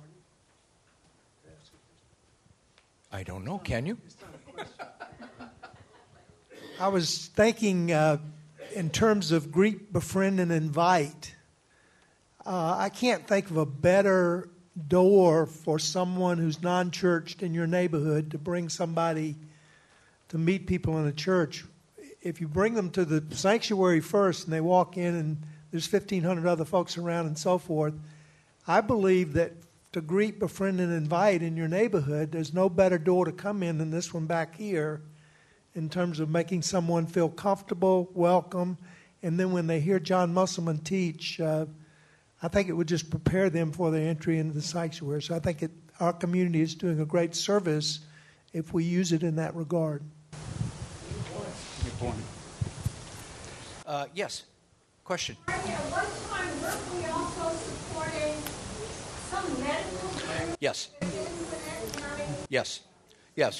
I don't know. Can you? I was thinking in terms of greet, befriend, and invite. I can't think of a better door for someone who's non-churched in your neighborhood to bring somebody to meet people in a church. If you bring them to the sanctuary first and they walk in and there's 1,500 other folks around and so forth, I believe that to greet, befriend, and invite in your neighborhood, there's no better door to come in than this one back here in terms of making someone feel comfortable, welcome, and then when they hear John Musselman teach, I think it would just prepare them for their entry into the sanctuary. So I think our community is doing a great service if we use it in that regard. Good point. Yes. Question. At one time, weren't we also supporting some medical? Yes. Yes.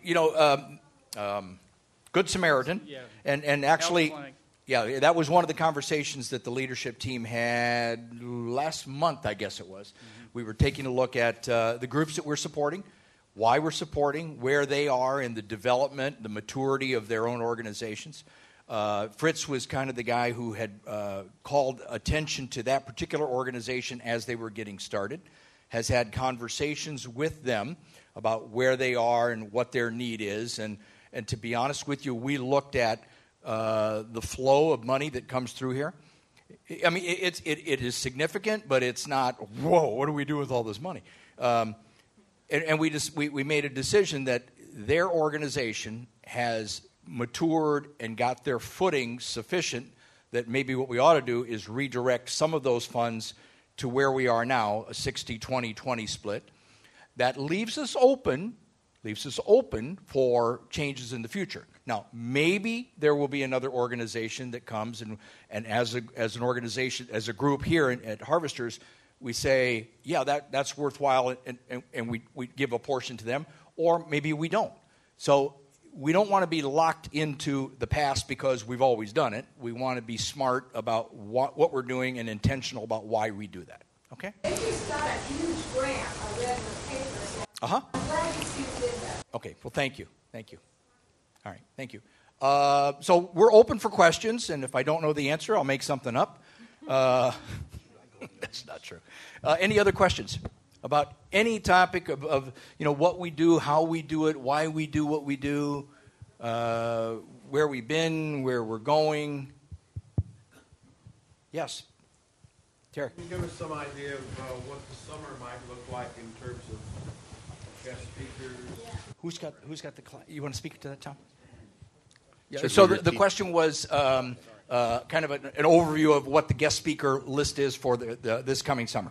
Good Samaritan, and actually, that was one of the conversations that the leadership team had last month, I guess it was. Mm-hmm. We were taking a look at the groups that we're supporting, why we're supporting, where they are in the development, the maturity of their own organizations. Fritz was kind of the guy who had called attention to that particular organization as they were getting started, has had conversations with them about where they are and what their need is, and And to be honest with you, we looked at the flow of money that comes through here. I mean, it is significant, but it's not, whoa, what do we do with all this money? And we made a decision that their organization has matured and got their footing sufficient that maybe what we ought to do is redirect some of those funds to where we are now, a 60-20-20 split. That leaves us open for changes in the future. Now, maybe there will be another organization that comes, and as an organization, as a group here at Harvesters, we say, yeah, that's worthwhile, and we give a portion to them, or maybe we don't. So we don't want to be locked into the past because we've always done it. We want to be smart about what we're doing and intentional about why we do that. Okay? They just got a huge grant. I read in the paper. So I'm glad you did that. Okay. Well, thank you. All right. Thank you. So we're open for questions, and if I don't know the answer, I'll make something up. That's not true. Any other questions about any topic of what we do, how we do it, why we do what we do, where we've been, where we're going? Yes. Terry. Can you give us some idea of what the summer might look like in terms of guest speakers? Yeah. Who's got the class? You want to speak to that, Tom? Yeah. So the question was kind of an overview of what the guest speaker list is for this coming summer.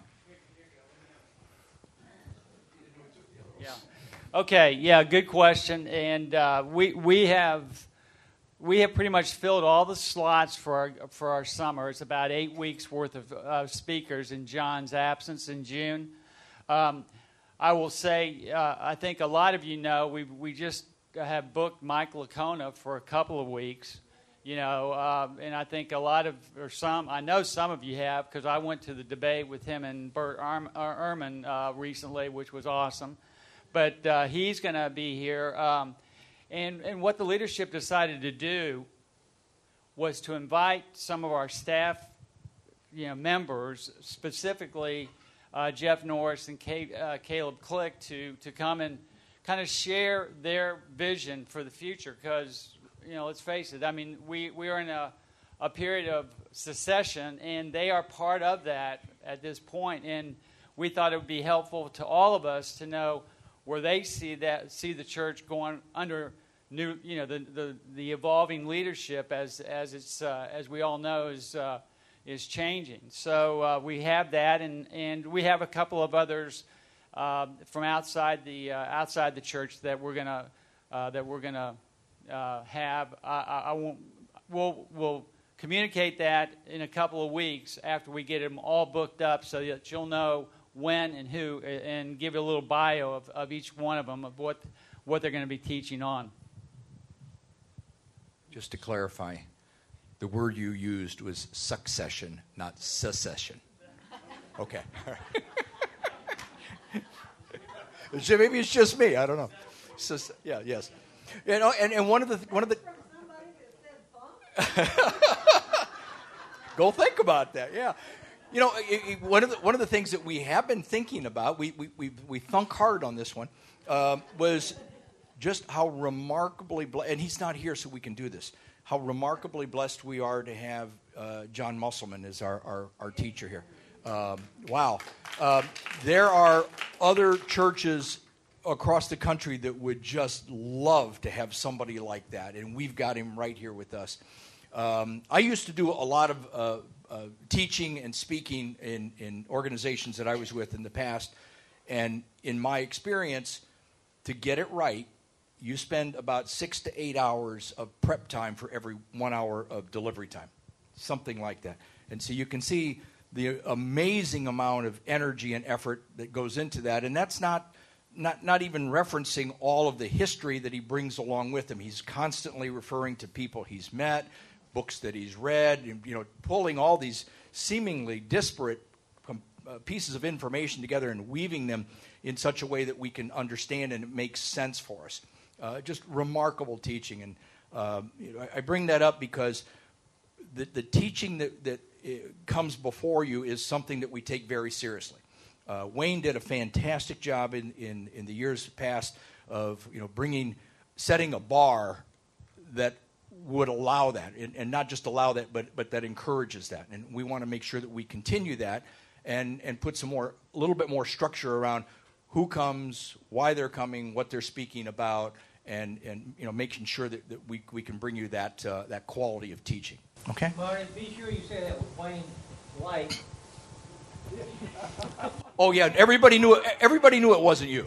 Yeah. Okay. Yeah. Good question. And we have pretty much filled all the slots for our summer. It's about 8 weeks worth of speakers in John's absence in June. I will say, I think a lot of you know we just have booked Mike Licona for a couple of weeks. And I think I know some of you have, because I went to the debate with him and Bert Ehrman recently, which was awesome. But he's going to be here. And what the leadership decided to do was to invite some of our staff, members, specifically Jeff Norris and Caleb Click, to come and kind of share their vision for the future. Because, let's face it, I mean, we are in a period of secession, and they are part of that at this point. And we thought it would be helpful to all of us to know where they see the church going under new, the evolving leadership as we all know is changing. So we have that, and we have a couple of others from outside the church that we're gonna have. We'll communicate that in a couple of weeks after we get them all booked up, so that you'll know when and who, and give you a little bio of each one of them, of what they're going to be teaching on. Just to clarify, the word you used was succession, not secession. Okay. All right. Maybe it's just me. I don't know. Yes. And one of the. Go think about that. Yeah. One of the things that we have been thinking about, we thunk hard on this one, was just how remarkably and he's not here, so we can do this. How remarkably blessed we are to have John Musselman as our teacher here. Wow. There are other churches across the country that would just love to have somebody like that, and we've got him right here with us. I used to do a lot of teaching and speaking in organizations that I was with in the past, and in my experience, to get it right, you spend about 6 to 8 hours of prep time for every 1 hour of delivery time, something like that. And so you can see the amazing amount of energy and effort that goes into that, and that's not even referencing all of the history that he brings along with him. He's constantly referring to people he's met, books that he's read, pulling all these seemingly disparate pieces of information together and weaving them in such a way that we can understand and it makes sense for us. Just remarkable teaching. And I bring that up because the teaching that comes before you is something that we take very seriously. Wayne did a fantastic job in the years past of bringing setting a bar that would allow that, and not just allow that, but that encourages that. And we want to make sure that we continue that and put a little bit more structure around who comes, why they're coming, what they're speaking about, and making sure that we can bring you that quality of teaching. Okay? Marty, be sure you say that with plain light. Oh yeah, everybody knew it wasn't you.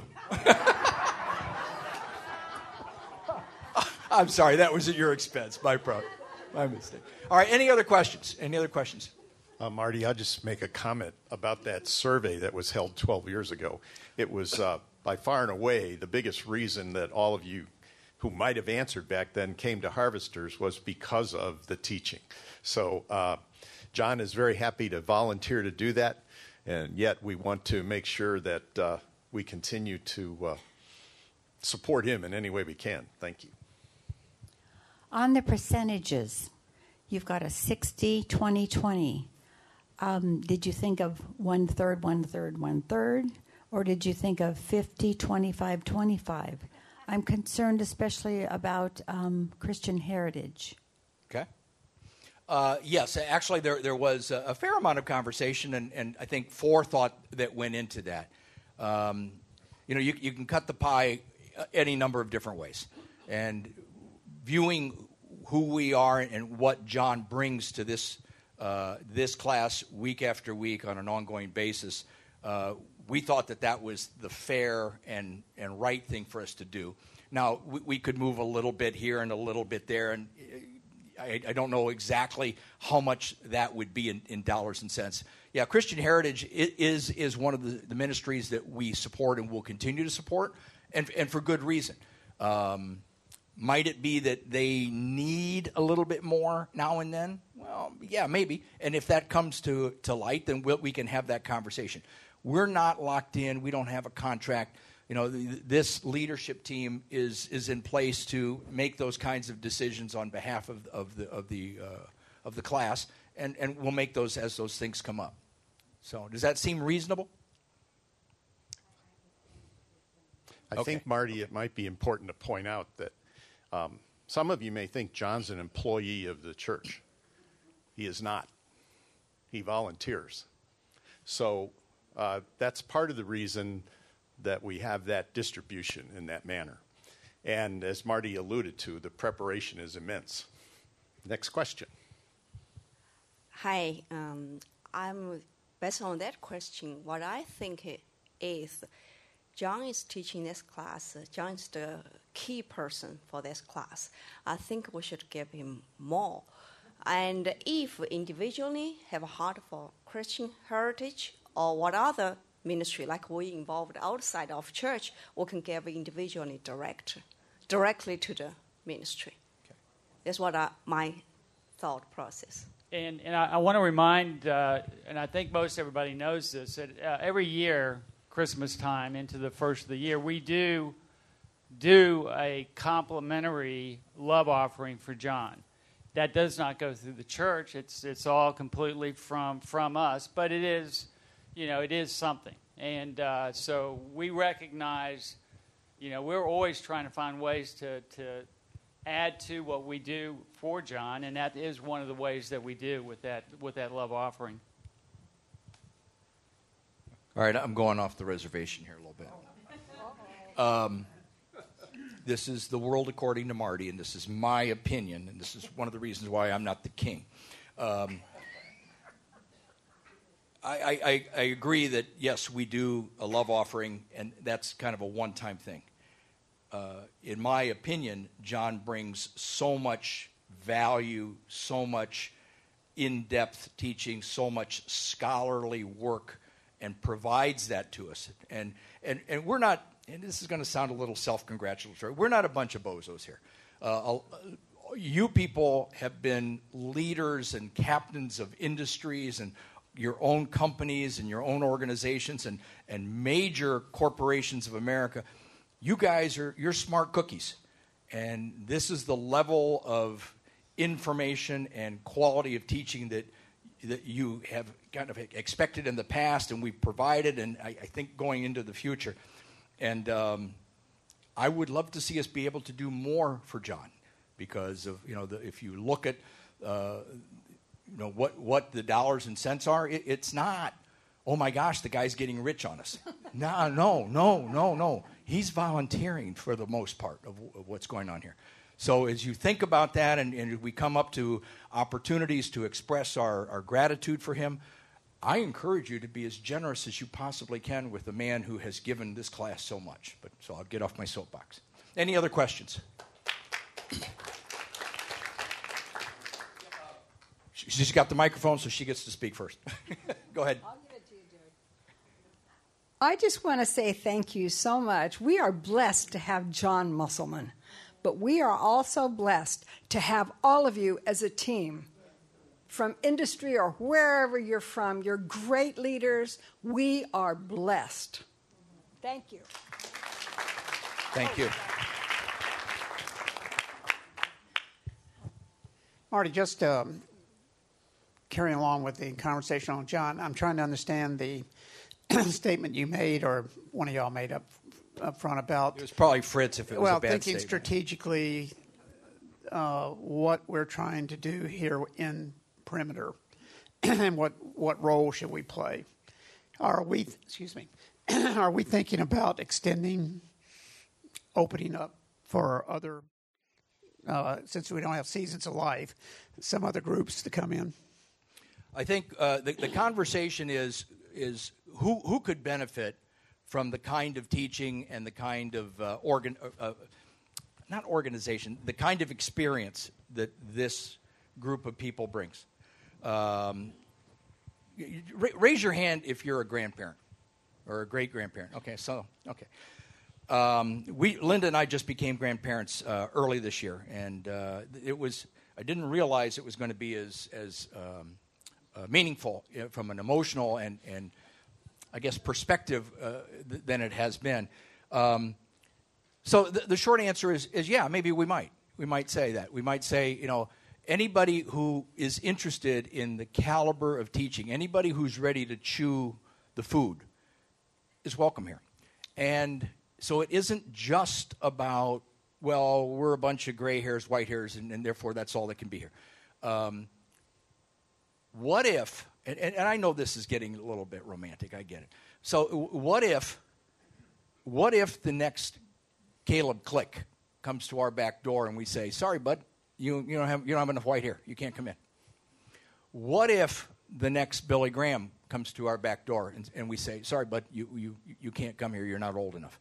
I'm sorry, that was at your expense. My mistake. All right, any other questions? Marty, I'll just make a comment about that survey that was held 12 years ago. It was by far and away the biggest reason that all of you who might have answered back then came to Harvesters was because of the teaching. So John is very happy to volunteer to do that, and yet we want to make sure that we continue to support him in any way we can. Thank you. On the percentages, you've got a 60, 20, 20. Did you think of 1/3, 1/3, 1/3? Or did you think of 50, 25, 25? I'm concerned especially about Christian heritage. Okay. Yes, actually there was a fair amount of conversation and I think forethought that went into that. You can cut the pie any number of different ways. And viewing who we are and what John brings to this class week after week on an ongoing basis, we thought that was the fair and right thing for us to do. Now, we could move a little bit here and a little bit there, and I don't know exactly how much that would be in dollars and cents. Yeah, Christian Heritage is one of the ministries that we support and will continue to support, and for good reason. Might it be that they need a little bit more now and then? Well, yeah, maybe. And if that comes to light, then we can have that conversation. We're not locked in. We don't have a contract. This leadership team is in place to make those kinds of decisions on behalf of the class, and we'll make those as those things come up. So, does that seem reasonable? I think, Marty, it might be important to point out that some of you may think John's an employee of the church. He is not. He volunteers. So that's part of the reason that we have that distribution in that manner. And as Marty alluded to, the preparation is immense. Next question. Hi. Based on that question, what I think is John is teaching this class. John is the key person for this class. I think we should give him more. And if individually have a heart for Christian heritage or what other ministry, like we involved outside of church, we can give individually directly to the ministry. Okay. That's what my thought process. And I want to remind, and I think most everybody knows this, that every year, Christmas time into the first of the year, we do a complimentary love offering for John. That does not go through the church. It's all completely from us, but it is, it is something. And so we recognize, we're always trying to find ways to add to what we do for John, and that is one of the ways that we do with that love offering. All right, I'm going off the reservation here a little bit. This is the world according to Marty, and this is my opinion, and this is one of the reasons why I'm not the king. I agree that, yes, we do a love offering, and that's kind of a one-time thing. In my opinion, John brings so much value, so much in-depth teaching, so much scholarly work, and provides that to us. And we're not, and this is going to sound a little self-congratulatory, we're not a bunch of bozos here. You people have been leaders and captains of industries and your own companies and your own organizations and major corporations of America. You guys you're smart cookies. And this is the level of information and quality of teaching that you have kind of expected in the past, and we've provided, and I think going into the future. And I would love to see us be able to do more for John, because of if you look at what the dollars and cents are, it's not, oh my gosh, the guy's getting rich on us. No. He's volunteering for the most part of what's going on here. So as you think about that, and we come up to opportunities to express our gratitude for him, I encourage you to be as generous as you possibly can with the man who has given this class so much. So I'll get off my soapbox. Any other questions? She's got the microphone, so she gets to speak first. Go ahead. I'll give it to you, Jerry. I just want to say thank you so much. We are blessed to have John Musselman, but we are also blessed to have all of you as a team. From industry or wherever you're from, you're great leaders. We are blessed. Thank you. Thank you. Marty, just carrying along with the conversation on John, I'm trying to understand the statement you made, or one of y'all made up front about... It was probably Fritz if it was a bad thinking statement. strategically what we're trying to do here in Perimeter and what role should we play. Are we thinking about extending, opening up for other, since we don't have Seasons of Life, some other groups to come in? I think the conversation is who could benefit from the kind of teaching and the kind of not organization, the kind of experience that this group of people brings. Raise your hand if you're a grandparent or a great-grandparent. Okay. Linda and I just became grandparents early this year, and I didn't realize it was going to be as meaningful from an emotional and I guess perspective than it has been. So the short answer is yeah, maybe we might say that. We might say, anybody who is interested in the caliber of teaching, anybody who's ready to chew the food is welcome here. And so it isn't just about, well, we're a bunch of gray hairs, white hairs, and therefore that's all that can be here. What if, and I know this is getting a little bit romantic, I get it. So what if the next Caleb Click comes to our back door and we say, sorry, bud, you don't have enough white hair. You can't come in. What if the next Billy Graham comes to our back door and we say, sorry, bud, you can't come here. You're not old enough.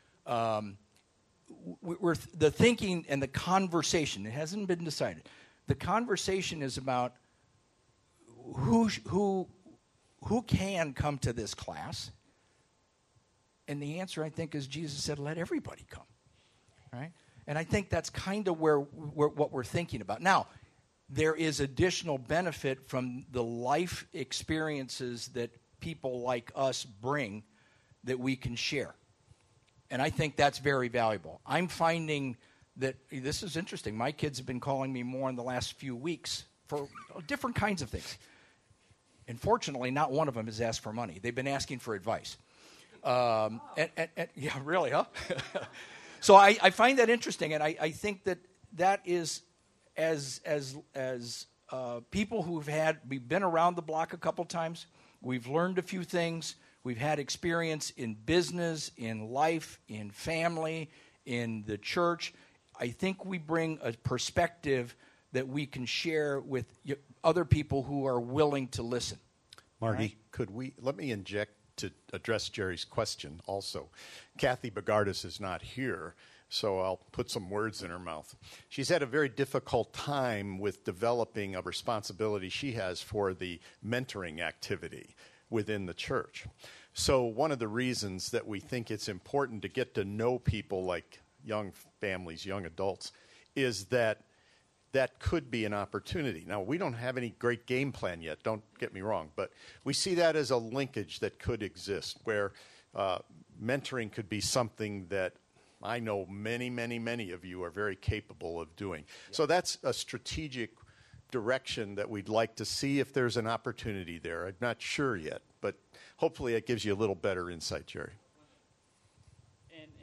The thinking and the conversation, it hasn't been decided. The conversation is about who can come to this class. And the answer, I think, is Jesus said, let everybody come. Right? And I think that's kind of what we're thinking about. Now, there is additional benefit from the life experiences that people like us bring that we can share. And I think that's very valuable. I'm finding that, this is interesting, my kids have been calling me more in the last few weeks for different kinds of things. And fortunately, not one of them has asked for money. They've been asking for advice. And yeah, really, huh? So I find that interesting, and I think that is as people we've been around the block a couple times, we've learned a few things, we've had experience in business, in life, in family, in the church. I think we bring a perspective that we can share with other people who are willing to listen. Marty, right? Let me inject to address Jerry's question also. Kathy Bogardus is not here, so I'll put some words in her mouth. She's had a very difficult time with developing a responsibility she has for the mentoring activity within the church. So one of the reasons that we think it's important to get to know people like young families, young adults, is that could be an opportunity. Now, we don't have any great game plan yet, don't get me wrong, but we see that as a linkage that could exist, where mentoring could be something that I know many, many, many of you are very capable of doing. Yep. So that's a strategic direction that we'd like to see if there's an opportunity there. I'm not sure yet, but hopefully it gives you a little better insight, Jerry.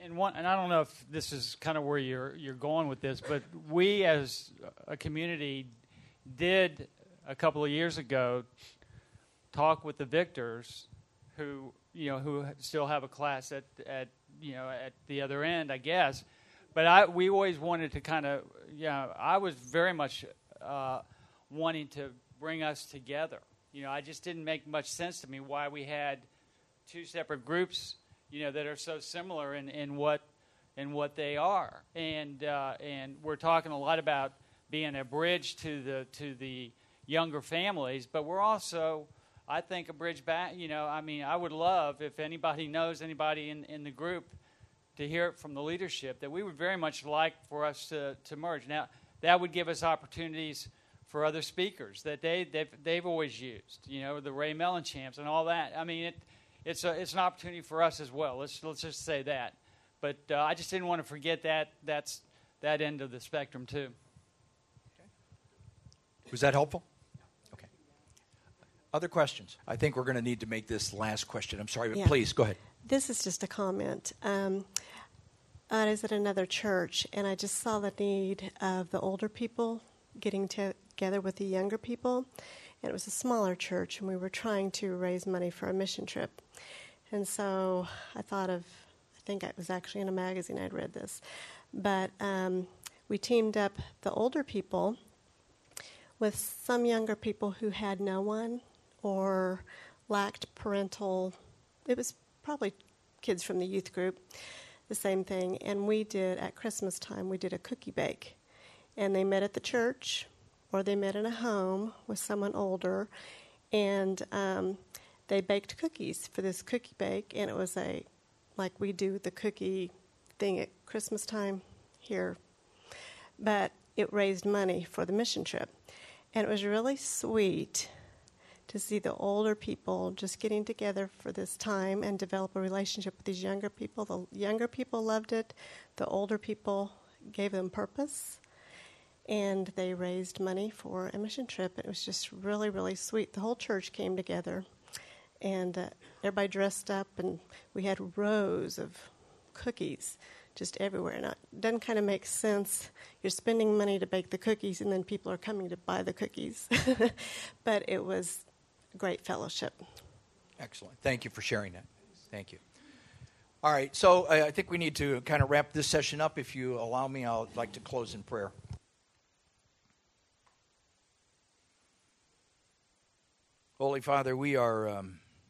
And I don't know if this is kind of where you're going with this, but we as a community did a couple of years ago talk with the victors who still have a class at the other end, I guess. But we always wanted to kind of, I was very much wanting to bring us together. I just didn't make much sense to me why we had two separate groups, that are so similar in what they are. And we're talking a lot about being a bridge to the younger families, but we're also, I think, a bridge back. I would love if anybody knows anybody in the group to hear it from the leadership that we would very much like for us to merge. Now, that would give us opportunities for other speakers that they've always used, the Ray Mellenchamps and all that. I mean, it's an opportunity for us as well. Let's just say that. But I just didn't want to forget that's that end of the spectrum too. Okay. Was that helpful? Okay. Other questions? I think we're going to need to make this last question. I'm sorry, but please go ahead. This is just a comment. I was at another church, and I just saw the need of the older people getting together with the younger people. And it was a smaller church, and we were trying to raise money for a mission trip. And so I think it was actually in a magazine I'd read this. But we teamed up the older people with some younger people who had no one or lacked parental. It was probably kids from the youth group, the same thing. And we did, at Christmas time, we did a cookie bake. And they met at the church, or they met in a home with someone older, and they baked cookies for this cookie bake, and it was like we do the cookie thing at Christmas time here, but it raised money for the mission trip. And it was really sweet to see the older people just getting together for this time and develop a relationship with these younger people. The younger people loved it. The older people gave them purpose. And they raised money for a mission trip. It was just really, really sweet. The whole church came together, and everybody dressed up, and we had rows of cookies just everywhere. And it doesn't kind of make sense. You're spending money to bake the cookies, and then people are coming to buy the cookies. But it was great fellowship. Excellent. Thank you for sharing that. Thank you. All right, so I think we need to kind of wrap this session up. If you allow me, I'd like to close in prayer. Holy Father, we are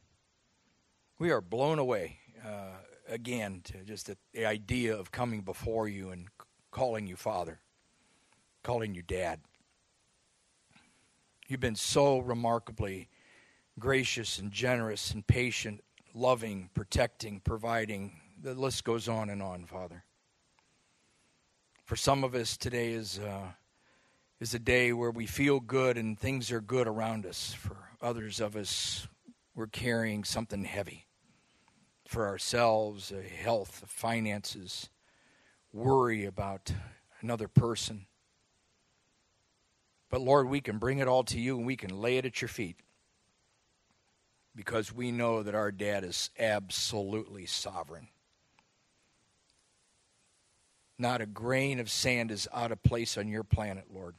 blown away again to just the idea of coming before you and calling you Father, calling you Dad. You've been so remarkably gracious and generous and patient, loving, protecting, providing. The list goes on and on, Father. For some of us, today is a day where we feel good and things are good around us. For others of us, we're carrying something heavy. For ourselves, health, finances, worry about another person. But Lord, we can bring it all to you and we can lay it at your feet, because we know that our Dad is absolutely sovereign. Not a grain of sand is out of place on your planet, Lord.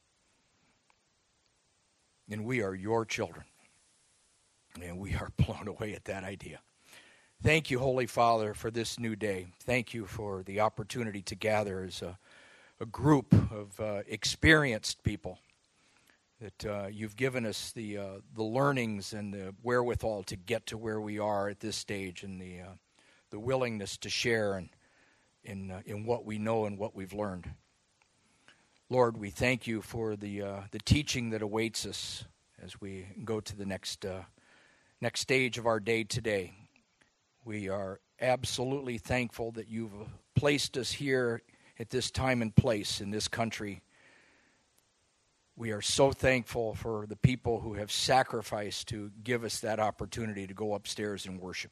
And we are your children. And we are blown away at that idea. Thank you, Holy Father, for this new day. Thank you for the opportunity to gather as a group of experienced people, that you've given us the learnings and the wherewithal to get to where we are at this stage, and the willingness to share in what we know and what we've learned. Lord, we thank you for the teaching that awaits us as we go to the next stage of our day today. We are absolutely thankful that you've placed us here at this time and place in this country. We are so thankful for the people who have sacrificed to give us that opportunity to go upstairs and worship.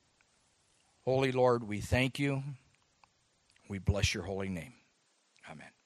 Holy Lord, we thank you. We bless your holy name. Amen.